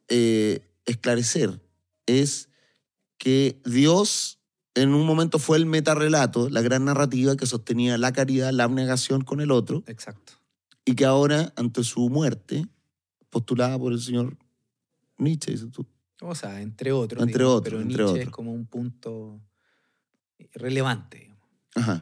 S1: esclarecer es que Dios en un momento fue el metarrelato, la gran narrativa que sostenía la caridad, la abnegación con el otro,
S2: Exacto.
S1: y que ahora, ante su muerte, postulada por el señor Nietzsche, dices tú.
S2: O sea, entre otros.
S1: Entre
S2: digamos,
S1: otros,
S2: pero
S1: entre
S2: Nietzsche es
S1: otros.
S2: como un punto relevante. Digamos.
S1: Ajá.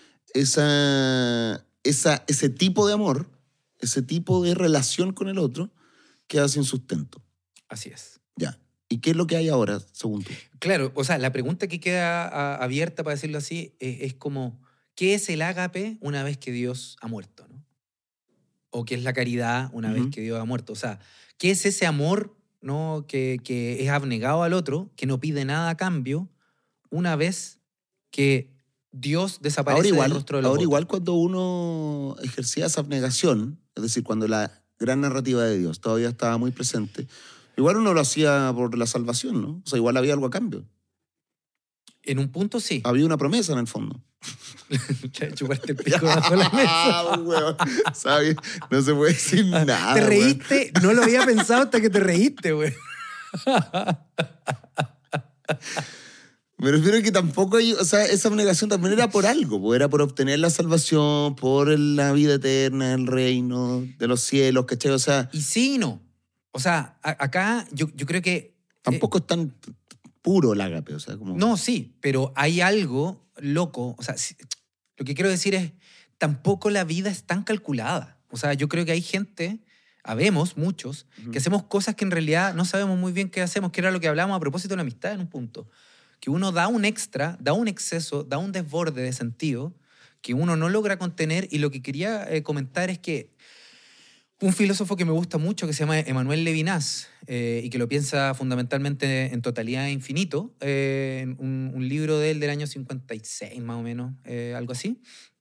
S1: Ese tipo de amor, ese tipo de relación con el otro, queda sin sustento.
S2: Así es.
S1: Ya. ¿Y qué es lo que hay ahora, según tú?
S2: Claro, o sea, la pregunta que queda abierta, para decirlo así, es como, ¿qué es el ágape una vez que Dios ha muerto, ¿no? O qué es la caridad una vez
S1: Ujú.
S2: que Dios ha muerto. O sea, ¿qué es ese amor, ¿no? que es abnegado al otro, que no pide nada a cambio, una vez que Dios desaparece del rostro de los
S1: Ahora
S2: otros?
S1: igual cuando uno ejercía esa abnegación, es decir, cuando la gran narrativa de Dios todavía estaba muy presente, igual uno lo hacía por la salvación, ¿no? O sea, igual había algo a cambio.
S2: En un punto sí.
S1: Había una promesa en el fondo.
S2: Chuparte el pico bajo la mesa.
S1: Weón, ¿sabes? No se puede decir nada.
S2: ¿Te
S1: weón.
S2: reíste? No lo había pensado hasta que te reíste, güey.
S1: Me refiero a que tampoco hay, o sea, esa abnegación también era por algo, pues, era por obtener la salvación, por la vida eterna, el reino de los cielos, ¿cachai? O sea,
S2: Y sí y no. O sea, acá yo creo que...
S1: tampoco es tan puro el ágape, o sea, como...
S2: no, sí, pero hay algo loco. O sea, lo que quiero decir es, tampoco la vida es tan calculada. O sea, yo creo que hay gente, habemos muchos, que hacemos cosas que en realidad no sabemos muy bien qué hacemos, que era lo que hablábamos a propósito de la amistad en un punto. Que uno da un extra, da un exceso, da un desborde de sentido que uno no logra contener. Y lo que quería comentar es que un filósofo que me gusta mucho, que se llama Emmanuel Levinas, y que lo piensa fundamentalmente en Totalidad e Infinito, en un libro de él del año 56, más o menos, algo así,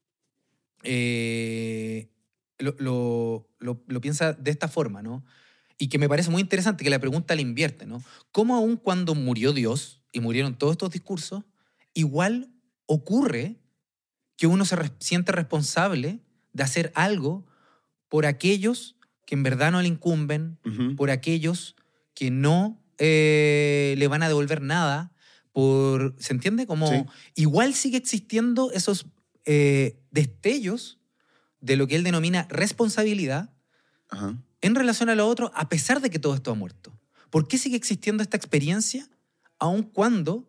S2: lo piensa de esta forma, ¿no? Y que me parece muy interesante, que la pregunta la invierte, ¿no? ¿Cómo aun cuando murió Dios y murieron todos estos discursos, igual ocurre que uno se siente responsable de hacer algo por aquellos que en verdad no le incumben,
S1: Ujú.
S2: por aquellos que no le van a devolver nada, ¿se entiende? Como
S1: Sí.
S2: igual sigue existiendo esos destellos de lo que él denomina responsabilidad
S1: Ajá.
S2: en relación a lo otro, a pesar de que todo esto ha muerto. ¿Por qué sigue existiendo esta experiencia, aun cuando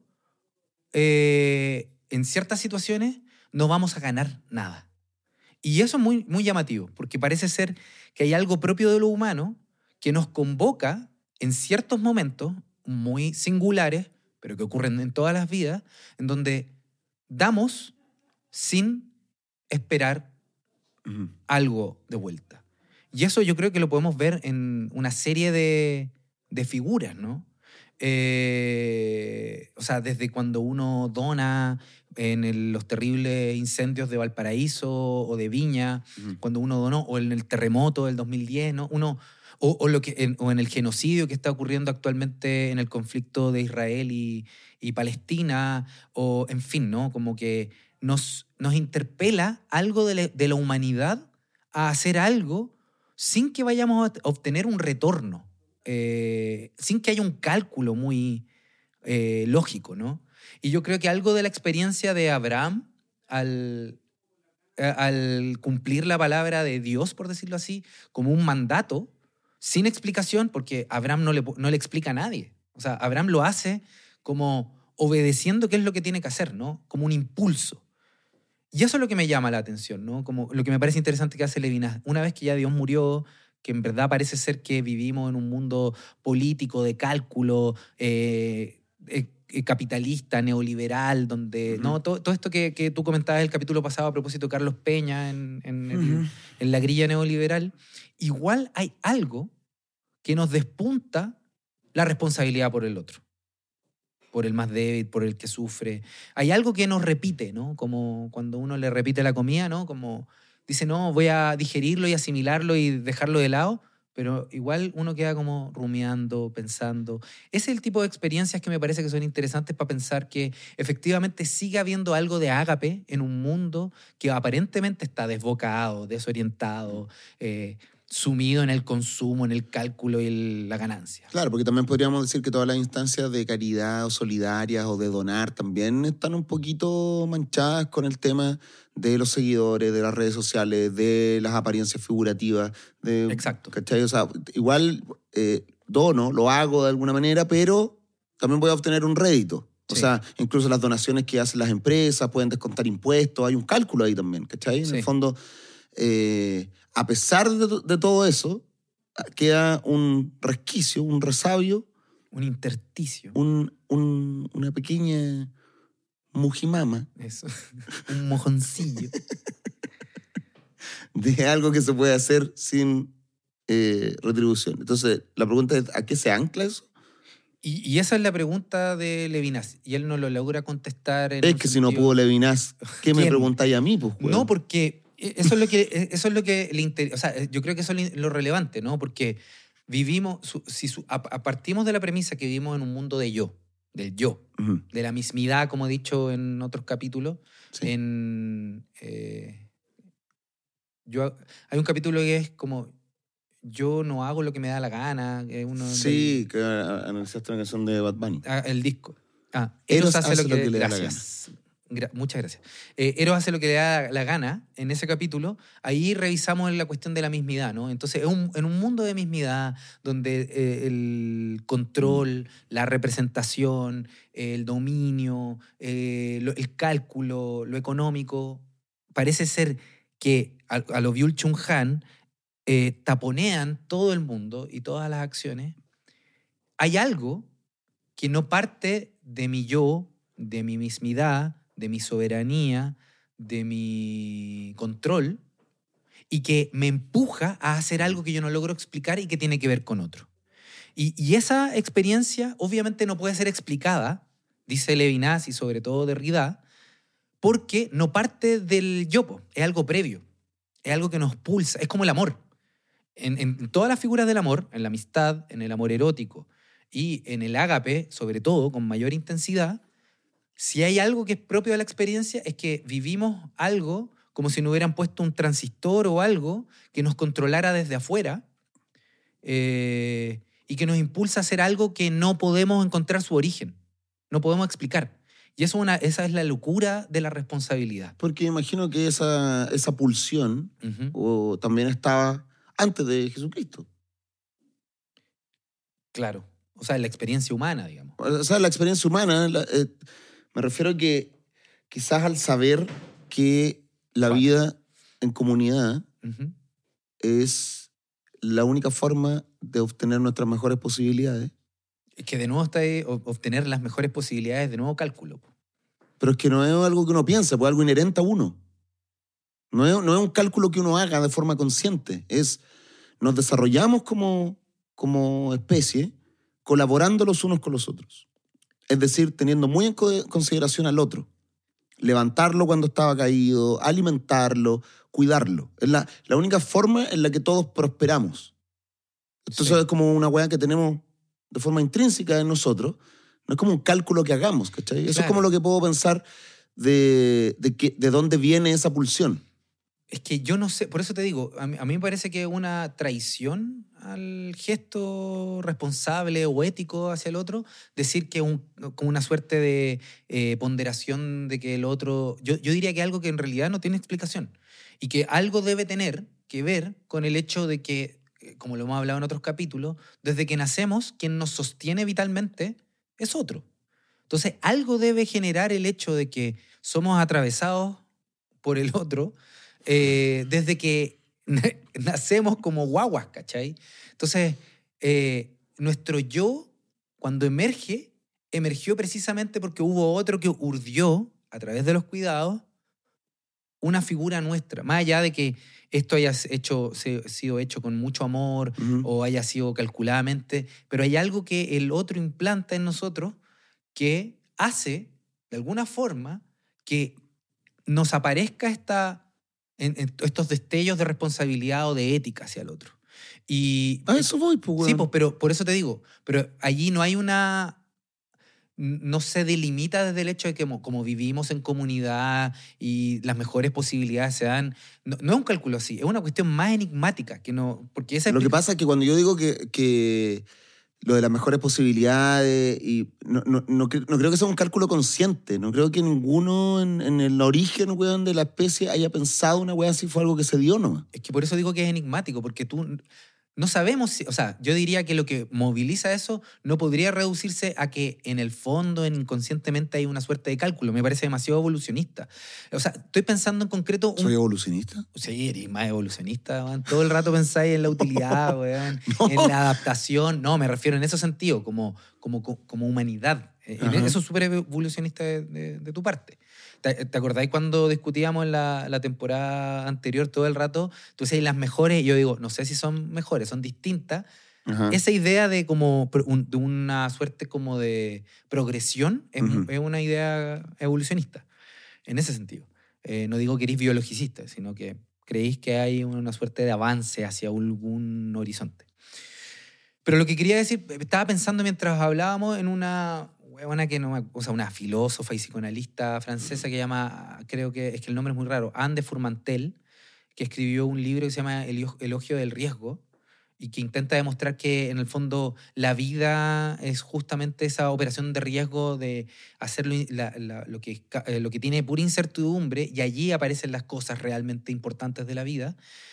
S2: en ciertas situaciones no vamos a ganar nada? Y eso es muy, muy llamativo, porque parece ser que hay algo propio de lo humano que nos convoca en ciertos momentos muy singulares, pero que ocurren en todas las vidas, en donde damos sin esperar
S1: Ujú.
S2: algo de vuelta. Y eso yo creo que lo podemos ver en una serie de figuras, ¿no? O sea, desde cuando uno dona en los terribles incendios de Valparaíso o de Viña,
S1: Ujú.
S2: cuando uno donó, o en el terremoto del 2010, ¿no? O en el genocidio que está ocurriendo actualmente en el conflicto de Israel y Palestina, o en fin, ¿no? Como que nos interpela algo de la humanidad a hacer algo sin que vayamos a obtener un retorno, sin que haya un cálculo muy lógico, ¿no? Y yo creo que algo de la experiencia de Abraham al cumplir la palabra de Dios, por decirlo así, como un mandato, sin explicación, porque Abraham no le explica a nadie. O sea, Abraham lo hace como obedeciendo qué es lo que tiene que hacer, ¿no? Como un impulso. Y eso es lo que me llama la atención, ¿no? Como lo que me parece interesante que hace Levinas. Una vez que ya Dios murió, que en verdad parece ser que vivimos en un mundo político de cálculo, capitalista, neoliberal, donde, ¿no?
S1: Ujú.
S2: Todo esto que tú comentabas el capítulo pasado a propósito de Carlos Peña
S1: Ujú.
S2: en la grilla neoliberal, igual hay algo que nos despunta la responsabilidad por el otro, por el más débil, por el que sufre. Hay algo que nos repite, ¿no? Como cuando uno le repite la comida, ¿no? Como dice, no, voy a digerirlo y asimilarlo y dejarlo de lado, pero igual uno queda como rumiando, pensando. Ese es el tipo de experiencias que me parece que son interesantes para pensar que efectivamente sigue habiendo algo de ágape en un mundo que aparentemente está desbocado, desorientado, sumido en el consumo, en el cálculo y la ganancia.
S1: Claro, porque también podríamos decir que todas las instancias de caridad o solidarias o de donar también están un poquito manchadas con el tema de los seguidores, de las redes sociales, de las apariencias figurativas.
S2: Exacto.
S1: ¿Cachai? O sea, igual dono, lo hago de alguna manera, pero también voy a obtener un rédito. O
S2: Sí.
S1: sea, incluso las donaciones que hacen las empresas pueden descontar impuestos, hay un cálculo ahí también, ¿cachai? En
S2: Sí.
S1: el fondo, a pesar de todo eso, queda un resquicio, un resabio
S2: Un intersticio.
S1: una pequeña mujimama
S2: Eso. Un mojoncillo.
S1: de algo que se puede hacer sin retribución. Entonces, la pregunta es, ¿a qué se ancla eso?
S2: Y esa es la pregunta de Levinas. Y él no lo logra contestar en
S1: Es
S2: un
S1: que si no
S2: sentido...
S1: pudo Levinas, ¿qué me
S2: ¿Quién?
S1: preguntáis a mí, pues, weón?
S2: No, porque eso es lo que le interesa. O sea, yo creo que eso es lo relevante, ¿no? Porque vivimos, partimos de la premisa que vivimos en un mundo de yo, del yo,
S1: Ujú.
S2: de la mismidad, como he dicho en otros capítulos.
S1: Sí.
S2: Hay un capítulo que es como yo no hago lo que me da la gana, que es uno
S1: Sí, que analizaste una canción de Bad Bunny.
S2: el disco.
S1: Eros hace lo que le da la
S2: gracias. Muchas gracias. Eros hace lo que le da la gana. En ese capítulo, ahí revisamos la cuestión de la mismidad, ¿no? Entonces, en un mundo de mismidad, donde el control, la representación, el dominio, el cálculo, lo económico, parece ser que a lo Byul-Chul Han taponean todo el mundo y todas las acciones. Hay algo que no parte de mi yo, de mi mismidad, de mi soberanía, de mi control, y que me empuja a hacer algo que yo no logro explicar y que tiene que ver con otro. Y esa experiencia obviamente no puede ser explicada, dice Levinas y sobre todo Derrida, porque no parte del yo, po. Es algo previo, es algo que nos pulsa, es como el amor. En todas las figuras del amor, en la amistad, en el amor erótico y en el ágape, sobre todo, con mayor intensidad, si hay algo que es propio de la experiencia es que vivimos algo como si nos hubieran puesto un transistor o algo que nos controlara desde afuera y que nos impulsa a hacer algo que no podemos encontrar su origen, no podemos explicar. Y esa es la locura de la responsabilidad.
S1: Porque imagino que esa pulsión también estaba antes de Jesucristo.
S2: Claro. O sea, la experiencia humana, digamos.
S1: O sea, la experiencia humana, me refiero a que quizás al saber que la vida en comunidad es la única forma de obtener nuestras mejores posibilidades.
S2: Es que de nuevo está ahí obtener las mejores posibilidades, de nuevo cálculo.
S1: Pero es que no es algo que uno piensa, pues algo inherente a uno. No es un cálculo que uno haga de forma consciente. Nos desarrollamos como especie colaborando los unos con los otros. Es decir, teniendo muy en consideración al otro. Levantarlo cuando estaba caído, alimentarlo, cuidarlo. Es la única forma en la que todos prosperamos. Entonces sí. Es como una weá que tenemos de forma intrínseca en nosotros. No es como un cálculo que hagamos, ¿cachai? Eso es como lo que puedo pensar de dónde viene esa pulsión.
S2: Es que yo no sé, por eso te digo, a mí me parece que es una traición al gesto responsable o ético hacia el otro, decir que como una suerte de ponderación de que el otro... Yo diría que algo que en realidad no tiene explicación y que algo debe tener que ver con el hecho de que, como lo hemos hablado en otros capítulos, desde que nacemos, quien nos sostiene vitalmente es otro. Entonces, algo debe generar el hecho de que somos atravesados por el otro desde que nacemos como guaguas, ¿cachai? Entonces, nuestro yo, cuando emergió precisamente porque hubo otro que urdió, a través de los cuidados, una figura nuestra. Más allá de que esto haya sido hecho con mucho amor o haya sido calculadamente, pero hay algo que el otro implanta en nosotros que hace, de alguna forma, que nos aparezca estos destellos de responsabilidad o de ética hacia el otro. Y
S1: a eso voy, pues, güey.
S2: Sí, pues, pero por eso te digo, pero allí no hay no se delimita desde el hecho de que como vivimos en comunidad y las mejores posibilidades se dan. No es un cálculo así, es una cuestión más enigmática. Porque
S1: Lo que pasa es que cuando yo digo que lo de las mejores posibilidades, y no creo que sea un cálculo consciente, no creo que ninguno en el origen, weón, de la especie haya pensado una weá así, fue algo que se dio nomás.
S2: Es que por eso digo que es enigmático, porque tú no sabemos, o sea, yo diría que lo que moviliza eso no podría reducirse a que en el fondo, inconscientemente, hay una suerte de cálculo. Me parece demasiado evolucionista. O sea, estoy pensando en concreto...
S1: ¿Soy evolucionista?
S2: Sí, eres más evolucionista, weón. Todo el rato pensáis en la utilidad, weón,
S1: No.
S2: en la adaptación. No, me refiero en ese sentido, como humanidad.
S1: Ajá.
S2: Eso es súper evolucionista de tu parte. ¿Te acordáis cuando discutíamos en la temporada anterior todo el rato? Tú decías las mejores, y yo digo, no sé si son mejores, son distintas.
S1: Ajá.
S2: Esa idea de como de una suerte como de progresión es una idea evolucionista, en ese sentido. No digo que eres biologicista, sino que creéis que hay una suerte de avance hacia algún horizonte. Pero lo que quería decir, estaba pensando mientras hablábamos en una huevona que no, o sea, una filósofa y psicoanalista francesa que llama, creo que es que el nombre es muy raro, Anne de Fourmantel, que escribió un libro que se llama Elogio del riesgo y que intenta demostrar que en el fondo la vida es justamente esa operación de riesgo de hacer lo que tiene pura incertidumbre y allí aparecen las cosas realmente importantes de la vida.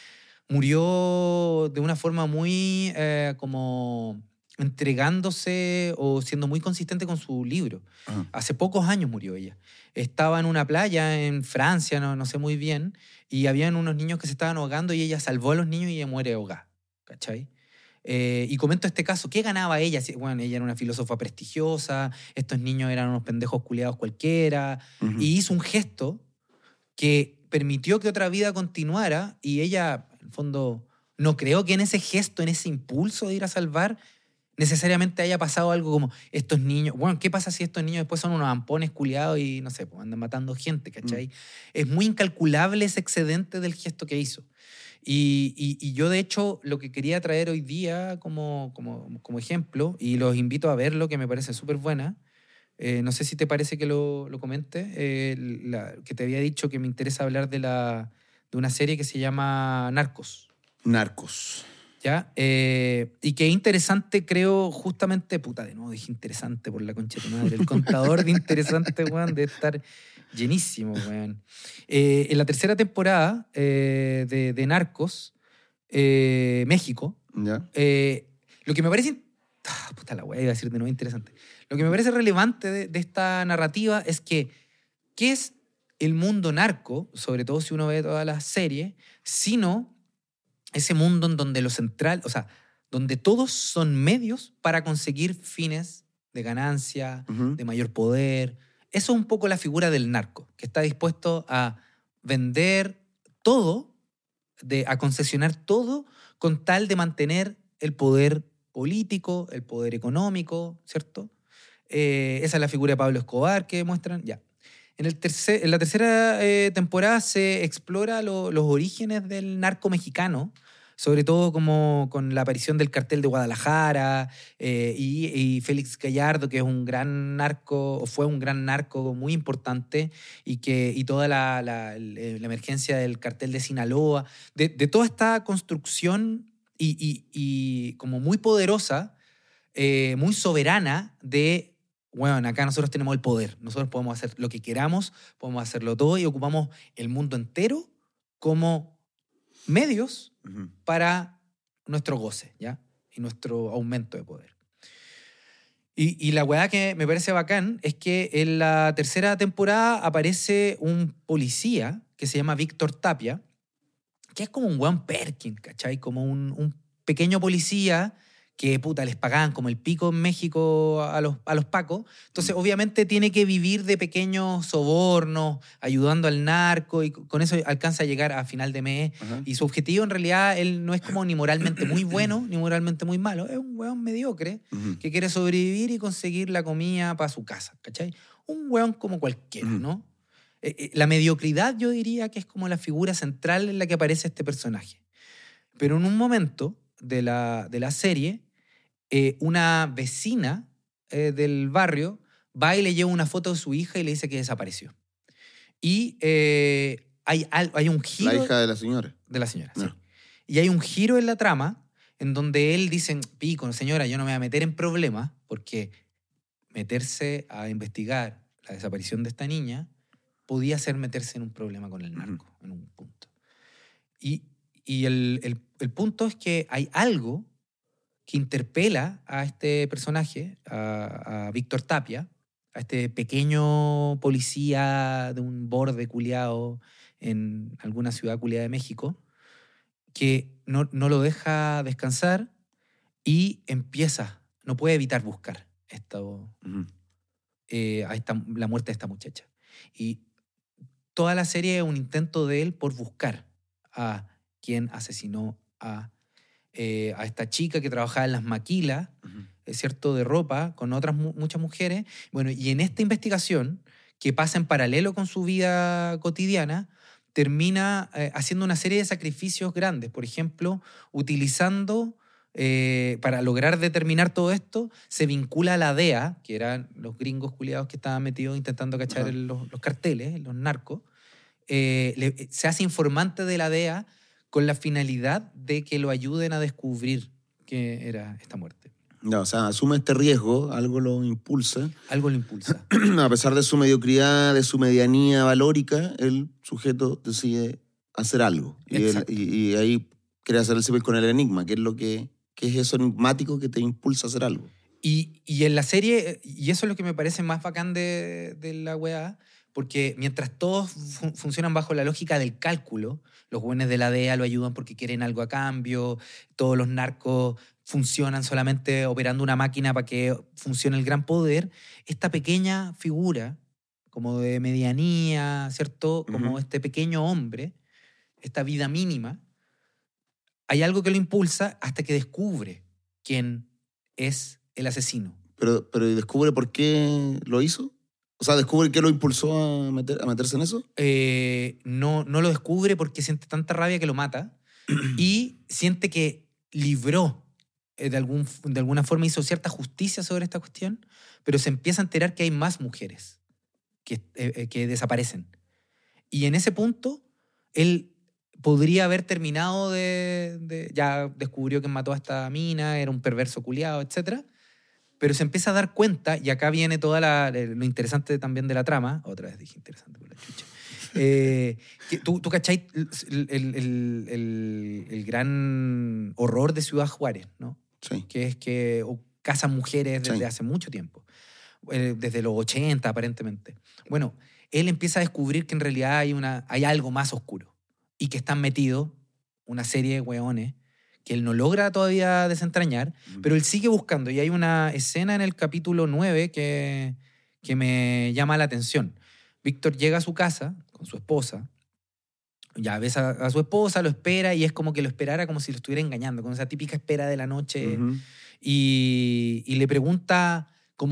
S2: Murió de una forma muy como entregándose o siendo muy consistente con su libro.
S1: Ajá.
S2: Hace pocos años murió ella. Estaba en una playa en Francia, no sé muy bien, y habían unos niños que se estaban ahogando y ella salvó a los niños y ella muere ahogada. ¿Cachai? Y comento este caso. ¿Qué ganaba ella? Bueno, ella era una filósofa prestigiosa, estos niños eran unos pendejos culiados cualquiera, y hizo un gesto que permitió que otra vida continuara y ella, en el fondo, no creo que en ese gesto, en ese impulso de ir a salvar, necesariamente haya pasado algo como estos niños. Bueno, ¿qué pasa si estos niños después son unos ampones culiados y, no sé, pues andan matando gente, ¿cachai? Es muy incalculable ese excedente del gesto que hizo. Y yo, de hecho, lo que quería traer hoy día como ejemplo, y los invito a verlo, que me parece súper buena, no sé si te parece que lo comente, que te había dicho que me interesa hablar de una serie que se llama Narcos.
S1: Narcos.
S2: ¿Ya? Y que es interesante, creo, justamente, puta, de nuevo dije interesante por la concha de tu madre, el contador de interesante, weón, de estar llenísimo, weón. En la tercera temporada de Narcos, México,
S1: ¿Ya?
S2: lo que me parece... puta la weá, iba a decir de nuevo interesante. Lo que me parece relevante de esta narrativa es que, ¿qué es el mundo narco? Sobre todo si uno ve toda la serie, sino ese mundo en donde lo central, o sea, donde todos son medios para conseguir fines de ganancia, de mayor poder. Eso es un poco la figura del narco, que está dispuesto a vender todo, a concesionar todo con tal de mantener el poder político, el poder económico, ¿cierto? Esa es la figura de Pablo Escobar que muestran, ya. En la tercera temporada se explora los orígenes del narco mexicano, sobre todo como con la aparición del cartel de Guadalajara y Félix Gallardo, que es un gran narco, o fue un gran narco muy importante, y toda la emergencia del cartel de Sinaloa, de toda esta construcción y como muy poderosa, muy soberana de, bueno, acá nosotros tenemos el poder, nosotros podemos hacer lo que queramos, podemos hacerlo todo y ocupamos el mundo entero como medios para nuestro goce, ¿ya? Y nuestro aumento de poder. Y la weá que me parece bacán es que en la tercera temporada aparece un policía que se llama Víctor Tapia, que es como un weón Perkin, ¿cachai? Como un pequeño policía que, puta, les pagaban como el pico en México a los pacos. Entonces, obviamente, tiene que vivir de pequeños sobornos, ayudando al narco, y con eso alcanza a llegar a final de mes.
S1: Ajá.
S2: Y su objetivo, en realidad, él no es como ni moralmente muy bueno, ni moralmente muy malo. Es un weón mediocre que quiere sobrevivir y conseguir la comida para su casa, ¿cachai? Un weón como cualquiera, ¿no? La mediocridad, yo diría que es como la figura central en la que aparece este personaje. Pero en un momento de la serie, una vecina del barrio va y le lleva una foto de su hija y le dice que desapareció. Y hay un giro...
S1: La hija de la señora.
S2: De la señora,
S1: No.
S2: sí. Y hay un giro en la trama en donde él dice, pico, señora, yo no me voy a meter en problemas porque meterse a investigar la desaparición de esta niña podía ser meterse en un problema con el narco, en un punto. Y y el punto es que hay algo que interpela a este personaje, a Víctor Tapia, a este pequeño policía de un borde culiao en alguna ciudad culiada de México, que no lo deja descansar y no puede evitar buscar
S1: Ujú.
S2: la muerte de esta muchacha. Y toda la serie es un intento de él por buscar a quien asesinó a esta chica que trabajaba en las maquilas,
S1: Ujú.
S2: ¿cierto?, de ropa, con otras muchas mujeres. Bueno, y en esta investigación, que pasa en paralelo con su vida cotidiana, termina haciendo una serie de sacrificios grandes. Por ejemplo, utilizando, para lograr determinar todo esto, se vincula a la DEA, que eran los gringos culiados que estaban metidos intentando cachar
S1: Ajá.
S2: los carteles, los narcos. Se hace informante de la DEA con la finalidad de que lo ayuden a descubrir qué era esta muerte.
S1: Ya, o sea, asume este riesgo, algo lo impulsa.
S2: Algo lo impulsa.
S1: A pesar de su mediocridad, de su medianía valórica, el sujeto decide hacer algo.
S2: Exacto.
S1: Y ahí quiere hacer el símil con el enigma, que es eso enigmático que te impulsa a hacer algo.
S2: Y en la serie, y eso es lo que me parece más bacán de la weá, porque mientras todos funcionan bajo la lógica del cálculo, los buenos de la DEA lo ayudan porque quieren algo a cambio, todos los narcos funcionan solamente operando una máquina para que funcione el gran poder, esta pequeña figura, como de medianía, ¿cierto? Como
S1: Ujú.
S2: este pequeño hombre, esta vida mínima, hay algo que lo impulsa hasta que descubre quién es el asesino.
S1: Pero descubre por qué lo hizo. O sea, descubre qué lo impulsó a meterse en eso.
S2: No lo descubre porque siente tanta rabia que lo mata y siente que libró, de alguna forma hizo cierta justicia sobre esta cuestión, pero se empieza a enterar que hay más mujeres que desaparecen. Y en ese punto, él podría haber terminado ya descubrió que mató a esta mina, era un perverso culiado, etc. Pero se empieza a dar cuenta, y acá viene lo interesante también de la trama, otra vez dije interesante por la chucha, que tú cachai el gran horror de Ciudad Juárez, ¿no?
S1: Sí.
S2: Que es que cazan mujeres desde
S1: Sí.
S2: hace mucho tiempo, desde los 80 aparentemente. Bueno, él empieza a descubrir que en realidad hay algo más oscuro y que están metidos una serie de hueones que él no logra todavía desentrañar, pero él sigue buscando. Y hay una escena en el capítulo 9 que me llama la atención. Víctor llega a su casa con su esposa, ya ves a su esposa, lo espera y es como que lo esperara como si lo estuviera engañando, con esa típica espera de la noche.
S1: Ujú.
S2: Y le pregunta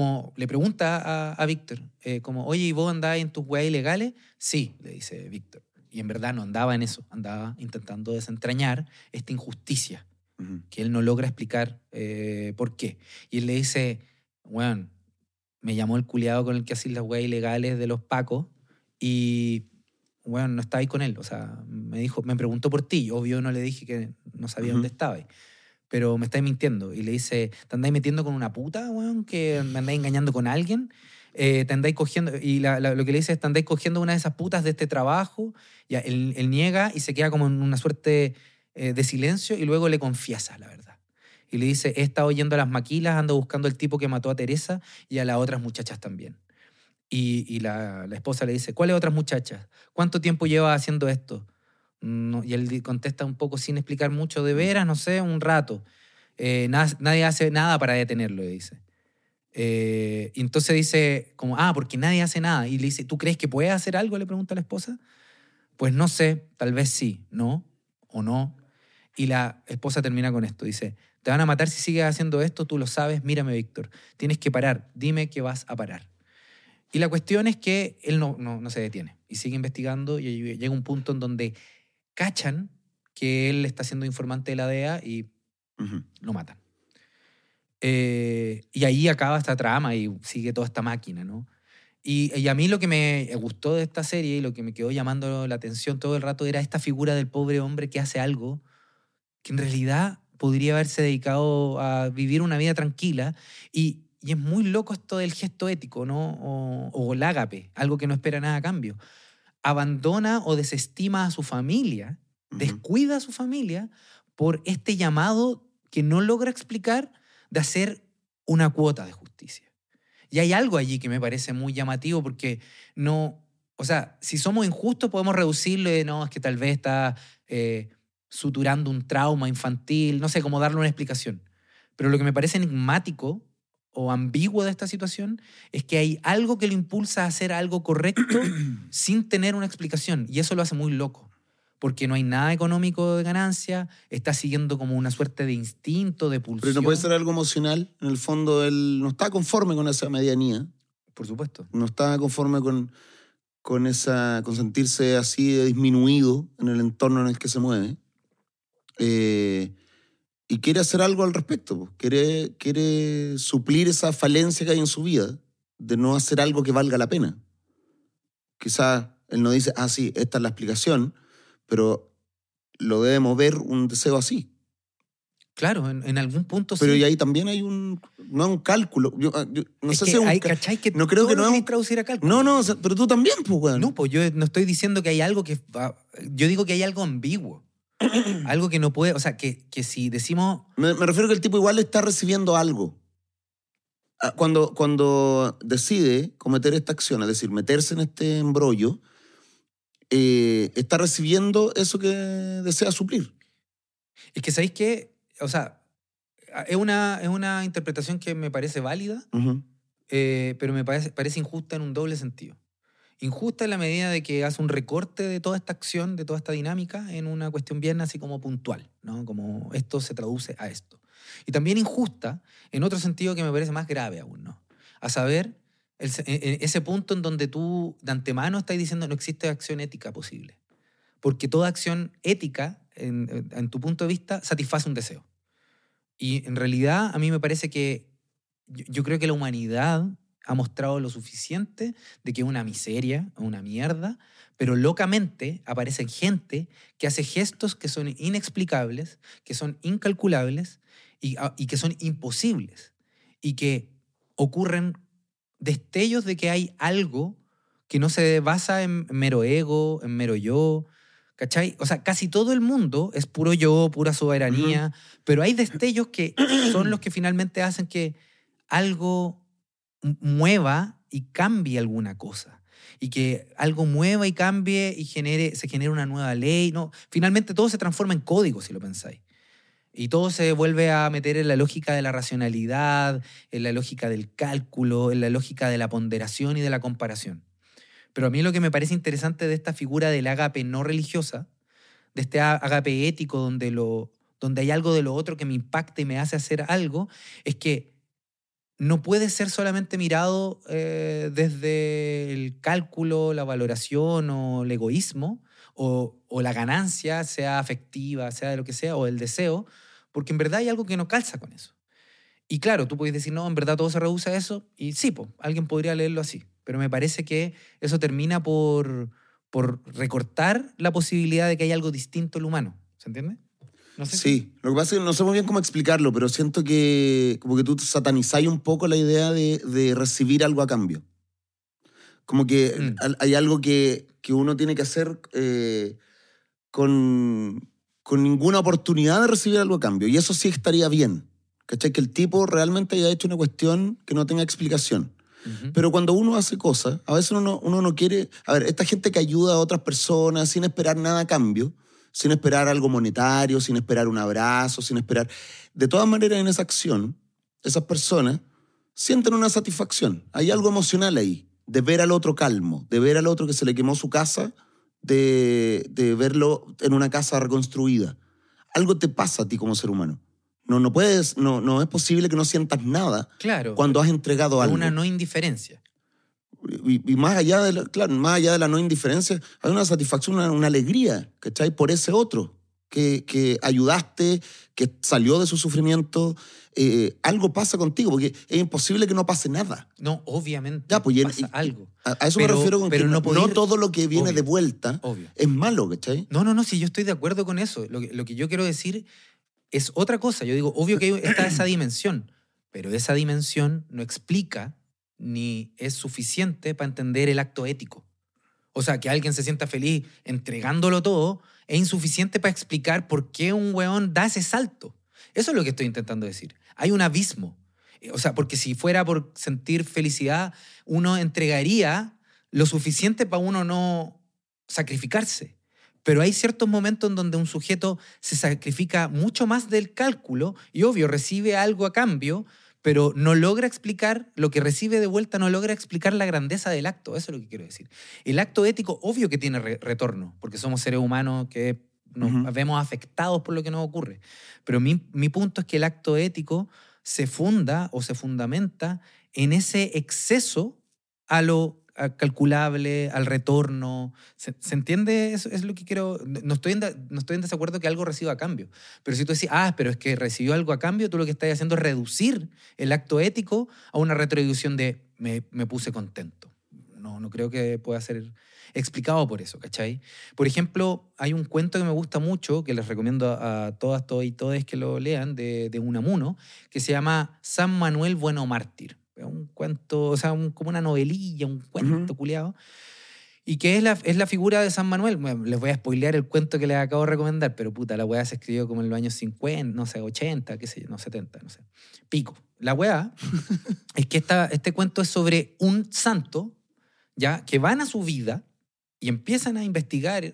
S2: a Víctor, como, oye, ¿y vos andás en tus weas ilegales? Sí, le dice Víctor. Y en verdad no andaba en eso, andaba intentando desentrañar esta injusticia
S1: Ujú.
S2: que él no logra explicar por qué. Y él le dice, bueno, me llamó el culiado con el que hacía las weas ilegales de los pacos y, bueno, no estaba ahí con él. O sea, me preguntó por ti. Obvio no le dije que no sabía
S1: Ujú.
S2: dónde estaba. Pero me estáis mintiendo. Y le dice, ¿te andáis metiendo con una puta, weón? ¿Que me andáis engañando con alguien? ¿Te andáis cogiendo? Y lo que le dice es, ¿te andáis cogiendo una de esas putas de este trabajo? Ya, él niega y se queda como en una suerte de silencio y luego le confiesa la verdad. Y le dice, he estado yendo a las maquilas, ando buscando al tipo que mató a Teresa y a las otras muchachas también. Y la esposa le dice, ¿cuáles otras muchachas? ¿Cuánto tiempo llevas haciendo esto? No, y él contesta un poco sin explicar mucho, de veras, no sé, un rato. Nadie hace nada para detenerlo, le dice. Y entonces dice, como, porque nadie hace nada. Y le dice, ¿tú crees que puedes hacer algo? Le pregunta a la esposa. Pues no sé, tal vez sí, ¿no? O no. Y la esposa termina con esto, dice, te van a matar si sigues haciendo esto, tú lo sabes, mírame, Víctor. Tienes que parar, dime que vas a parar. Y la cuestión es que él no se detiene y sigue investigando y llega un punto en donde cachan que él está siendo informante de la DEA y
S1: Ujú.
S2: lo matan. Y ahí acaba esta trama y sigue toda esta máquina, ¿no? Y a mí lo que me gustó de esta serie y lo que me quedó llamando la atención todo el rato era esta figura del pobre hombre que hace algo que en realidad podría haberse dedicado a vivir una vida tranquila. Y es muy loco esto del gesto ético, ¿no? O el ágape, algo que no espera nada a cambio. Abandona o desestima a su familia descuida a su familia por este llamado que no logra explicar de hacer una cuota de justicia. Y hay algo allí que me parece muy llamativo porque no, o sea, si somos injustos podemos reducirlo de, no, es que tal vez está suturando un trauma infantil, no sé, cómo darle una explicación. Pero lo que me parece enigmático o ambiguo de esta situación es que hay algo que lo impulsa a hacer algo correcto sin tener una explicación. Y eso lo hace muy loco. Porque no hay nada económico de ganancia, está siguiendo como una suerte de instinto, de pulsión.
S1: Pero no puede ser algo emocional. En el fondo, él no está conforme con esa medianía.
S2: Por supuesto.
S1: No está conforme con sentirse así de disminuido en el entorno en el que se mueve. Y quiere hacer algo al respecto. Po. Quiere suplir esa falencia que hay en su vida de no hacer algo que valga la pena. Quizás él no dice, sí, esta es la explicación, pero lo debe mover un deseo así.
S2: Claro, en algún punto
S1: pero
S2: sí.
S1: y ahí también hay no es un cálculo. Yo no
S2: es
S1: sé
S2: que
S1: si es un
S2: ¿cachai? Que
S1: no creo que no es un
S2: traducir a cálculo.
S1: No, pero tú también, pues, weón.
S2: No, pues yo no estoy diciendo que hay algo que... Yo digo que hay algo ambiguo. Algo que no puede... O sea, que si decimos...
S1: Me refiero que el tipo igual está recibiendo algo. Cuando decide cometer esta acción, es decir, meterse en este embrollo, está recibiendo eso que desea suplir.
S2: Es que, ¿sabéis qué? O sea, es una interpretación que me parece válida, pero me parece injusta en un doble sentido. Injusta en la medida de que hace un recorte de toda esta acción, de toda esta dinámica, en una cuestión bien así como puntual, ¿no? Como esto se traduce a esto. Y también injusta en otro sentido que me parece más grave aún, ¿no? A saber, ese punto en donde tú de antemano estás diciendo no existe acción ética posible. Porque toda acción ética, en tu punto de vista, satisface un deseo. Y en realidad a mí me parece que yo creo que la humanidad ha mostrado lo suficiente de que es una miseria, una mierda, pero locamente aparece gente que hace gestos que son inexplicables, que son incalculables y que son imposibles. Y que ocurren destellos de que hay algo que no se basa en mero ego, en mero yo, ¿cachai? O sea, casi todo el mundo es puro yo, pura soberanía, pero hay destellos que son los que finalmente hacen que algo mueva y cambie alguna cosa. Y que algo mueva y cambie y se genere una nueva ley. No, finalmente todo se transforma en código, si lo pensáis. Y todo se vuelve a meter en la lógica de la racionalidad, en la lógica del cálculo, en la lógica de la ponderación y de la comparación. Pero a mí lo que me parece interesante de esta figura del ágape no religiosa, de este ágape ético donde hay algo de lo otro que me impacta y me hace hacer algo, es que no puede ser solamente mirado desde el cálculo, la valoración o el egoísmo o la ganancia, sea afectiva, sea de lo que sea, o el deseo, porque en verdad hay algo que no calza con eso. Y claro, tú puedes decir, no, en verdad todo se reduce a eso, y sí, alguien podría leerlo así, pero me parece que eso termina por recortar la posibilidad de que haya algo distinto en lo humano. ¿Se entiende? No sé
S1: sí, lo que pasa es que no sé muy bien cómo explicarlo, pero siento que como que tú satanizáis un poco la idea de recibir algo a cambio. Como que hay algo que uno tiene que hacer con ninguna oportunidad de recibir algo a cambio. Y eso sí estaría bien. ¿Cachai? Que el tipo realmente haya hecho una cuestión que no tenga explicación. Pero cuando uno hace cosas, a veces uno no quiere... A ver, esta gente que ayuda a otras personas sin esperar nada a cambio, sin esperar algo monetario, sin esperar un abrazo, sin esperar... De todas maneras, en esa acción, esas personas sienten una satisfacción. Hay algo emocional ahí, de ver al otro calmo, de ver al otro que se le quemó su casa, de verlo en una casa reconstruida. Algo te pasa a ti como ser humano. No es posible que no sientas nada cuando has entregado algo.
S2: Una no indiferencia.
S1: Y más allá de más allá de la no indiferencia, hay una satisfacción, una alegría, ¿cachai? Por ese otro que ayudaste, que salió de su sufrimiento. Algo pasa contigo, porque es imposible que no pase nada.
S2: No, obviamente
S1: ya, pues,
S2: pasa algo.
S1: A eso me refiero con que no todo lo que viene
S2: obvio,
S1: de vuelta es malo, ¿cachai?
S2: No, sí, yo estoy de acuerdo con eso. Lo que yo quiero decir es otra cosa. Yo digo, obvio que está esa dimensión, pero esa dimensión no explica ni es suficiente para entender el acto ético. O sea, que alguien se sienta feliz entregándolo todo es insuficiente para explicar por qué un weón da ese salto. Eso es lo que estoy intentando decir. Hay un abismo. O sea, porque si fuera por sentir felicidad, uno entregaría lo suficiente para uno no sacrificarse. Pero hay ciertos momentos en donde un sujeto se sacrifica mucho más del cálculo y, obvio, recibe algo a cambio, pero no logra explicar lo que recibe de vuelta, no logra explicar la grandeza del acto. Eso es lo que quiero decir. El acto ético, obvio que tiene retorno, porque somos seres humanos que nos vemos afectados por lo que nos ocurre. Pero mi punto es que el acto ético se funda o se fundamenta en ese exceso a lo calculable, al retorno. ¿Se entiende? Eso es lo que quiero. No estoy en desacuerdo que algo reciba a cambio. Pero si tú decís, pero es que recibió algo a cambio, tú lo que estás haciendo es reducir el acto ético a una retribución de me puse contento. No creo que pueda ser explicado por eso, ¿cachai? Por ejemplo, hay un cuento que me gusta mucho, que les recomiendo a todas y todos que lo lean, de Unamuno, que se llama San Manuel Bueno Mártir. Es un cuento, o sea, como una novelilla, un cuento culiado. Y que es la figura de San Manuel. Bueno, les voy a spoilear el cuento que les acabo de recomendar, pero puta, la weá se escribió como en los años 50, no sé, 80, qué sé yo, no, 70, no sé. Pico. La weá es que este cuento es sobre un santo, ya, que van a su vida y empiezan a investigar,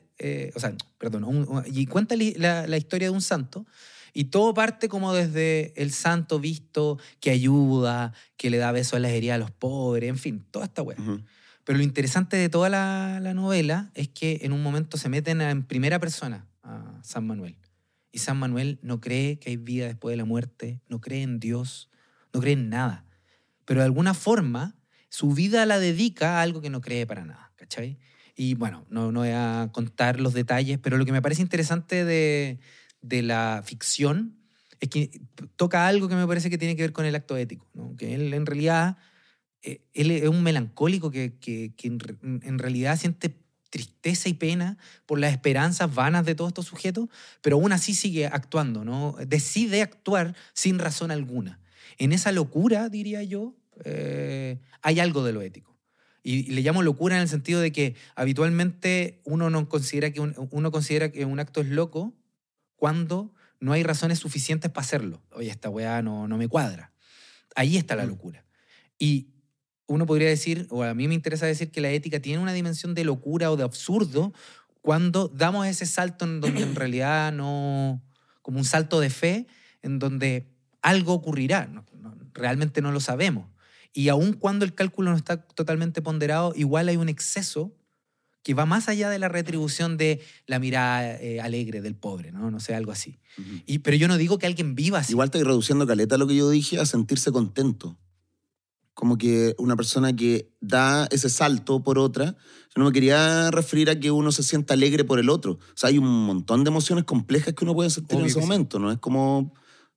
S2: y cuenta la historia de un santo, y todo parte como desde el santo visto que ayuda, que le da besos a las heridas a los pobres, en fin, toda esta weá. Pero lo interesante de toda la novela es que en un momento se meten en primera persona a San Manuel. Y San Manuel no cree que hay vida después de la muerte, no cree en Dios, no cree en nada. Pero de alguna forma su vida la dedica a algo que no cree para nada, ¿cachai? Y bueno, no voy a contar los detalles, pero lo que me parece interesante de la ficción es que toca algo que me parece que tiene que ver con el acto ético, ¿no? Que él en realidad él es un melancólico que en realidad siente tristeza y pena por las esperanzas vanas de todos estos sujetos, pero aún así sigue actuando, ¿no? Decide actuar sin razón alguna. En esa locura, diría yo, hay algo de lo ético. Y le llamo locura en el sentido de que habitualmente uno considera que un acto es loco cuando no hay razones suficientes para hacerlo. Oye, esta weá no me cuadra. Ahí está la locura. Y uno podría decir, o a mí me interesa decir, que la ética tiene una dimensión de locura o de absurdo cuando damos ese salto en donde en realidad no... como un salto de fe, en donde algo ocurrirá. Realmente no lo sabemos. Y aun cuando el cálculo no está totalmente ponderado, igual hay un exceso que va más allá de la retribución de la mirada alegre del pobre, ¿no? No sé, algo así. Pero yo no digo que alguien viva así.
S1: Igual estoy reduciendo, caleta, lo que yo dije, a sentirse contento. Como que una persona que da ese salto por otra, yo no me quería referir a que uno se sienta alegre por el otro. O sea, hay un montón de emociones complejas que uno puede sentir en ese momento, ¿no? Es como...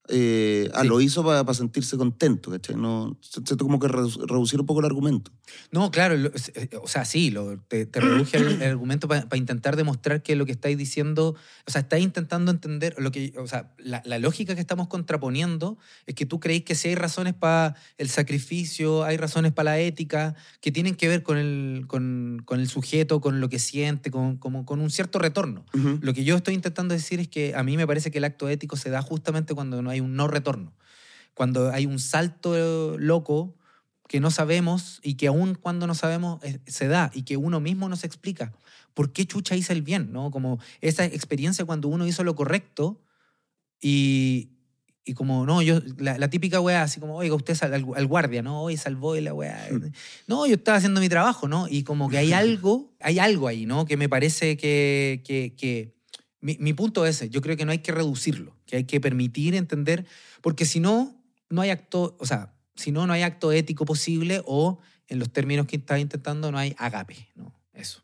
S1: lo hizo para sentirse contento, ¿cachai? No, siento como que reducir un poco el argumento.
S2: No, claro, o sea, sí, te reduje el argumento para intentar demostrar que lo que estáis diciendo, o sea, estáis intentando entender, la lógica que estamos contraponiendo es que tú creéis que sí hay razones para el sacrificio, hay razones para la ética, que tienen que ver con el sujeto, con lo que siente, con un cierto retorno. Lo que yo estoy intentando decir es que a mí me parece que el acto ético se da justamente cuando no hay un no retorno, cuando hay un salto loco que no sabemos y que aún cuando no sabemos se da y que uno mismo no se explica por qué chucha hice el bien, ¿no? Como esa experiencia cuando uno hizo lo correcto y como, no, la típica weá, así como, oiga, usted al guardia, ¿no? Oye, salvó y la weá. No, yo estaba haciendo mi trabajo, ¿no? Y como que hay algo ahí, ¿no? Que me parece que mi punto es ese. Yo creo que no hay que reducirlo, que hay que permitir entender, porque si no hay acto, o sea, si no hay acto ético posible o, en los términos que estás intentando, no hay agape, ¿no? Eso.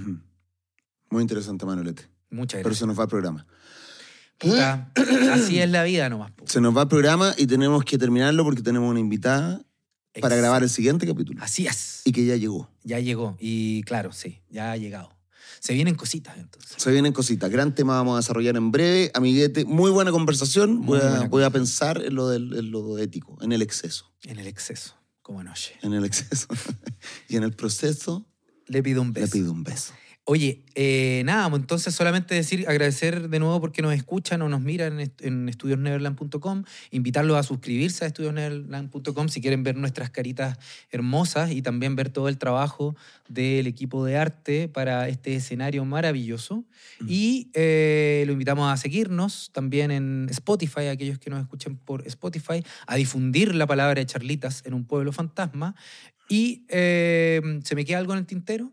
S1: Muy interesante, Manolete.
S2: Muchas gracias.
S1: Pero se nos va el programa.
S2: Puta, así es la vida nomás. Po.
S1: Se nos va el programa y tenemos que terminarlo porque tenemos una invitada para grabar el siguiente capítulo.
S2: Así es.
S1: Y que ya llegó.
S2: Ya llegó. Y claro, sí, ya ha llegado. Se vienen cositas, entonces.
S1: Se vienen cositas. Gran tema vamos a desarrollar en breve. Amiguete, muy buena conversación. Voy a pensar en lo ético, en el exceso.
S2: En el exceso, como anoche.
S1: En el exceso. Y en el proceso...
S2: Le pido un beso.
S1: Le pido un beso.
S2: Oye, nada, pues entonces solamente agradecer de nuevo porque nos escuchan o nos miran en estudiosneverland.com, invitarlos a suscribirse a estudiosneverland.com si quieren ver nuestras caritas hermosas y también ver todo el trabajo del equipo de arte para este escenario maravilloso. Y lo invitamos a seguirnos también en Spotify, aquellos que nos escuchen por Spotify, a difundir la palabra de Charlitas en un pueblo fantasma. Y ¿se me queda algo en el tintero?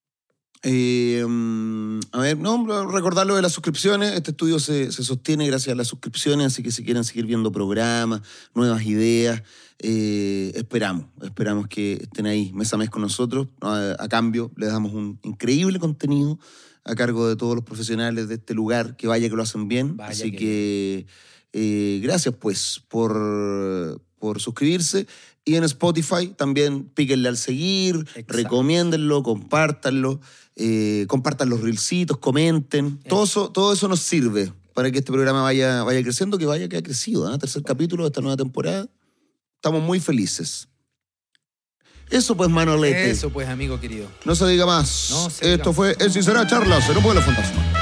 S1: A ver, no, recordar lo de las suscripciones. Este estudio se sostiene gracias a las suscripciones, así que si quieren seguir viendo programas, nuevas ideas, esperamos que estén ahí mes a mes con nosotros. A cambio, les damos un increíble contenido a cargo de todos los profesionales de este lugar, que vaya que lo hacen bien.
S2: Vaya
S1: así
S2: que
S1: gracias pues por suscribirse. Y en Spotify también píquenle al seguir,
S2: Exacto.
S1: recomiéndenlo, compártanlo, compartan los reelcitos, comenten. Todo eso nos sirve para que este programa vaya creciendo, que ha crecido, ¿eh? Tercer capítulo de esta nueva temporada. Estamos muy felices. Eso pues, Manolete.
S2: Eso pues, amigo querido.
S1: No se diga más.
S2: No se diga
S1: Esto
S2: más.
S1: fue El Sincera Charlas en un pueblo fantasma.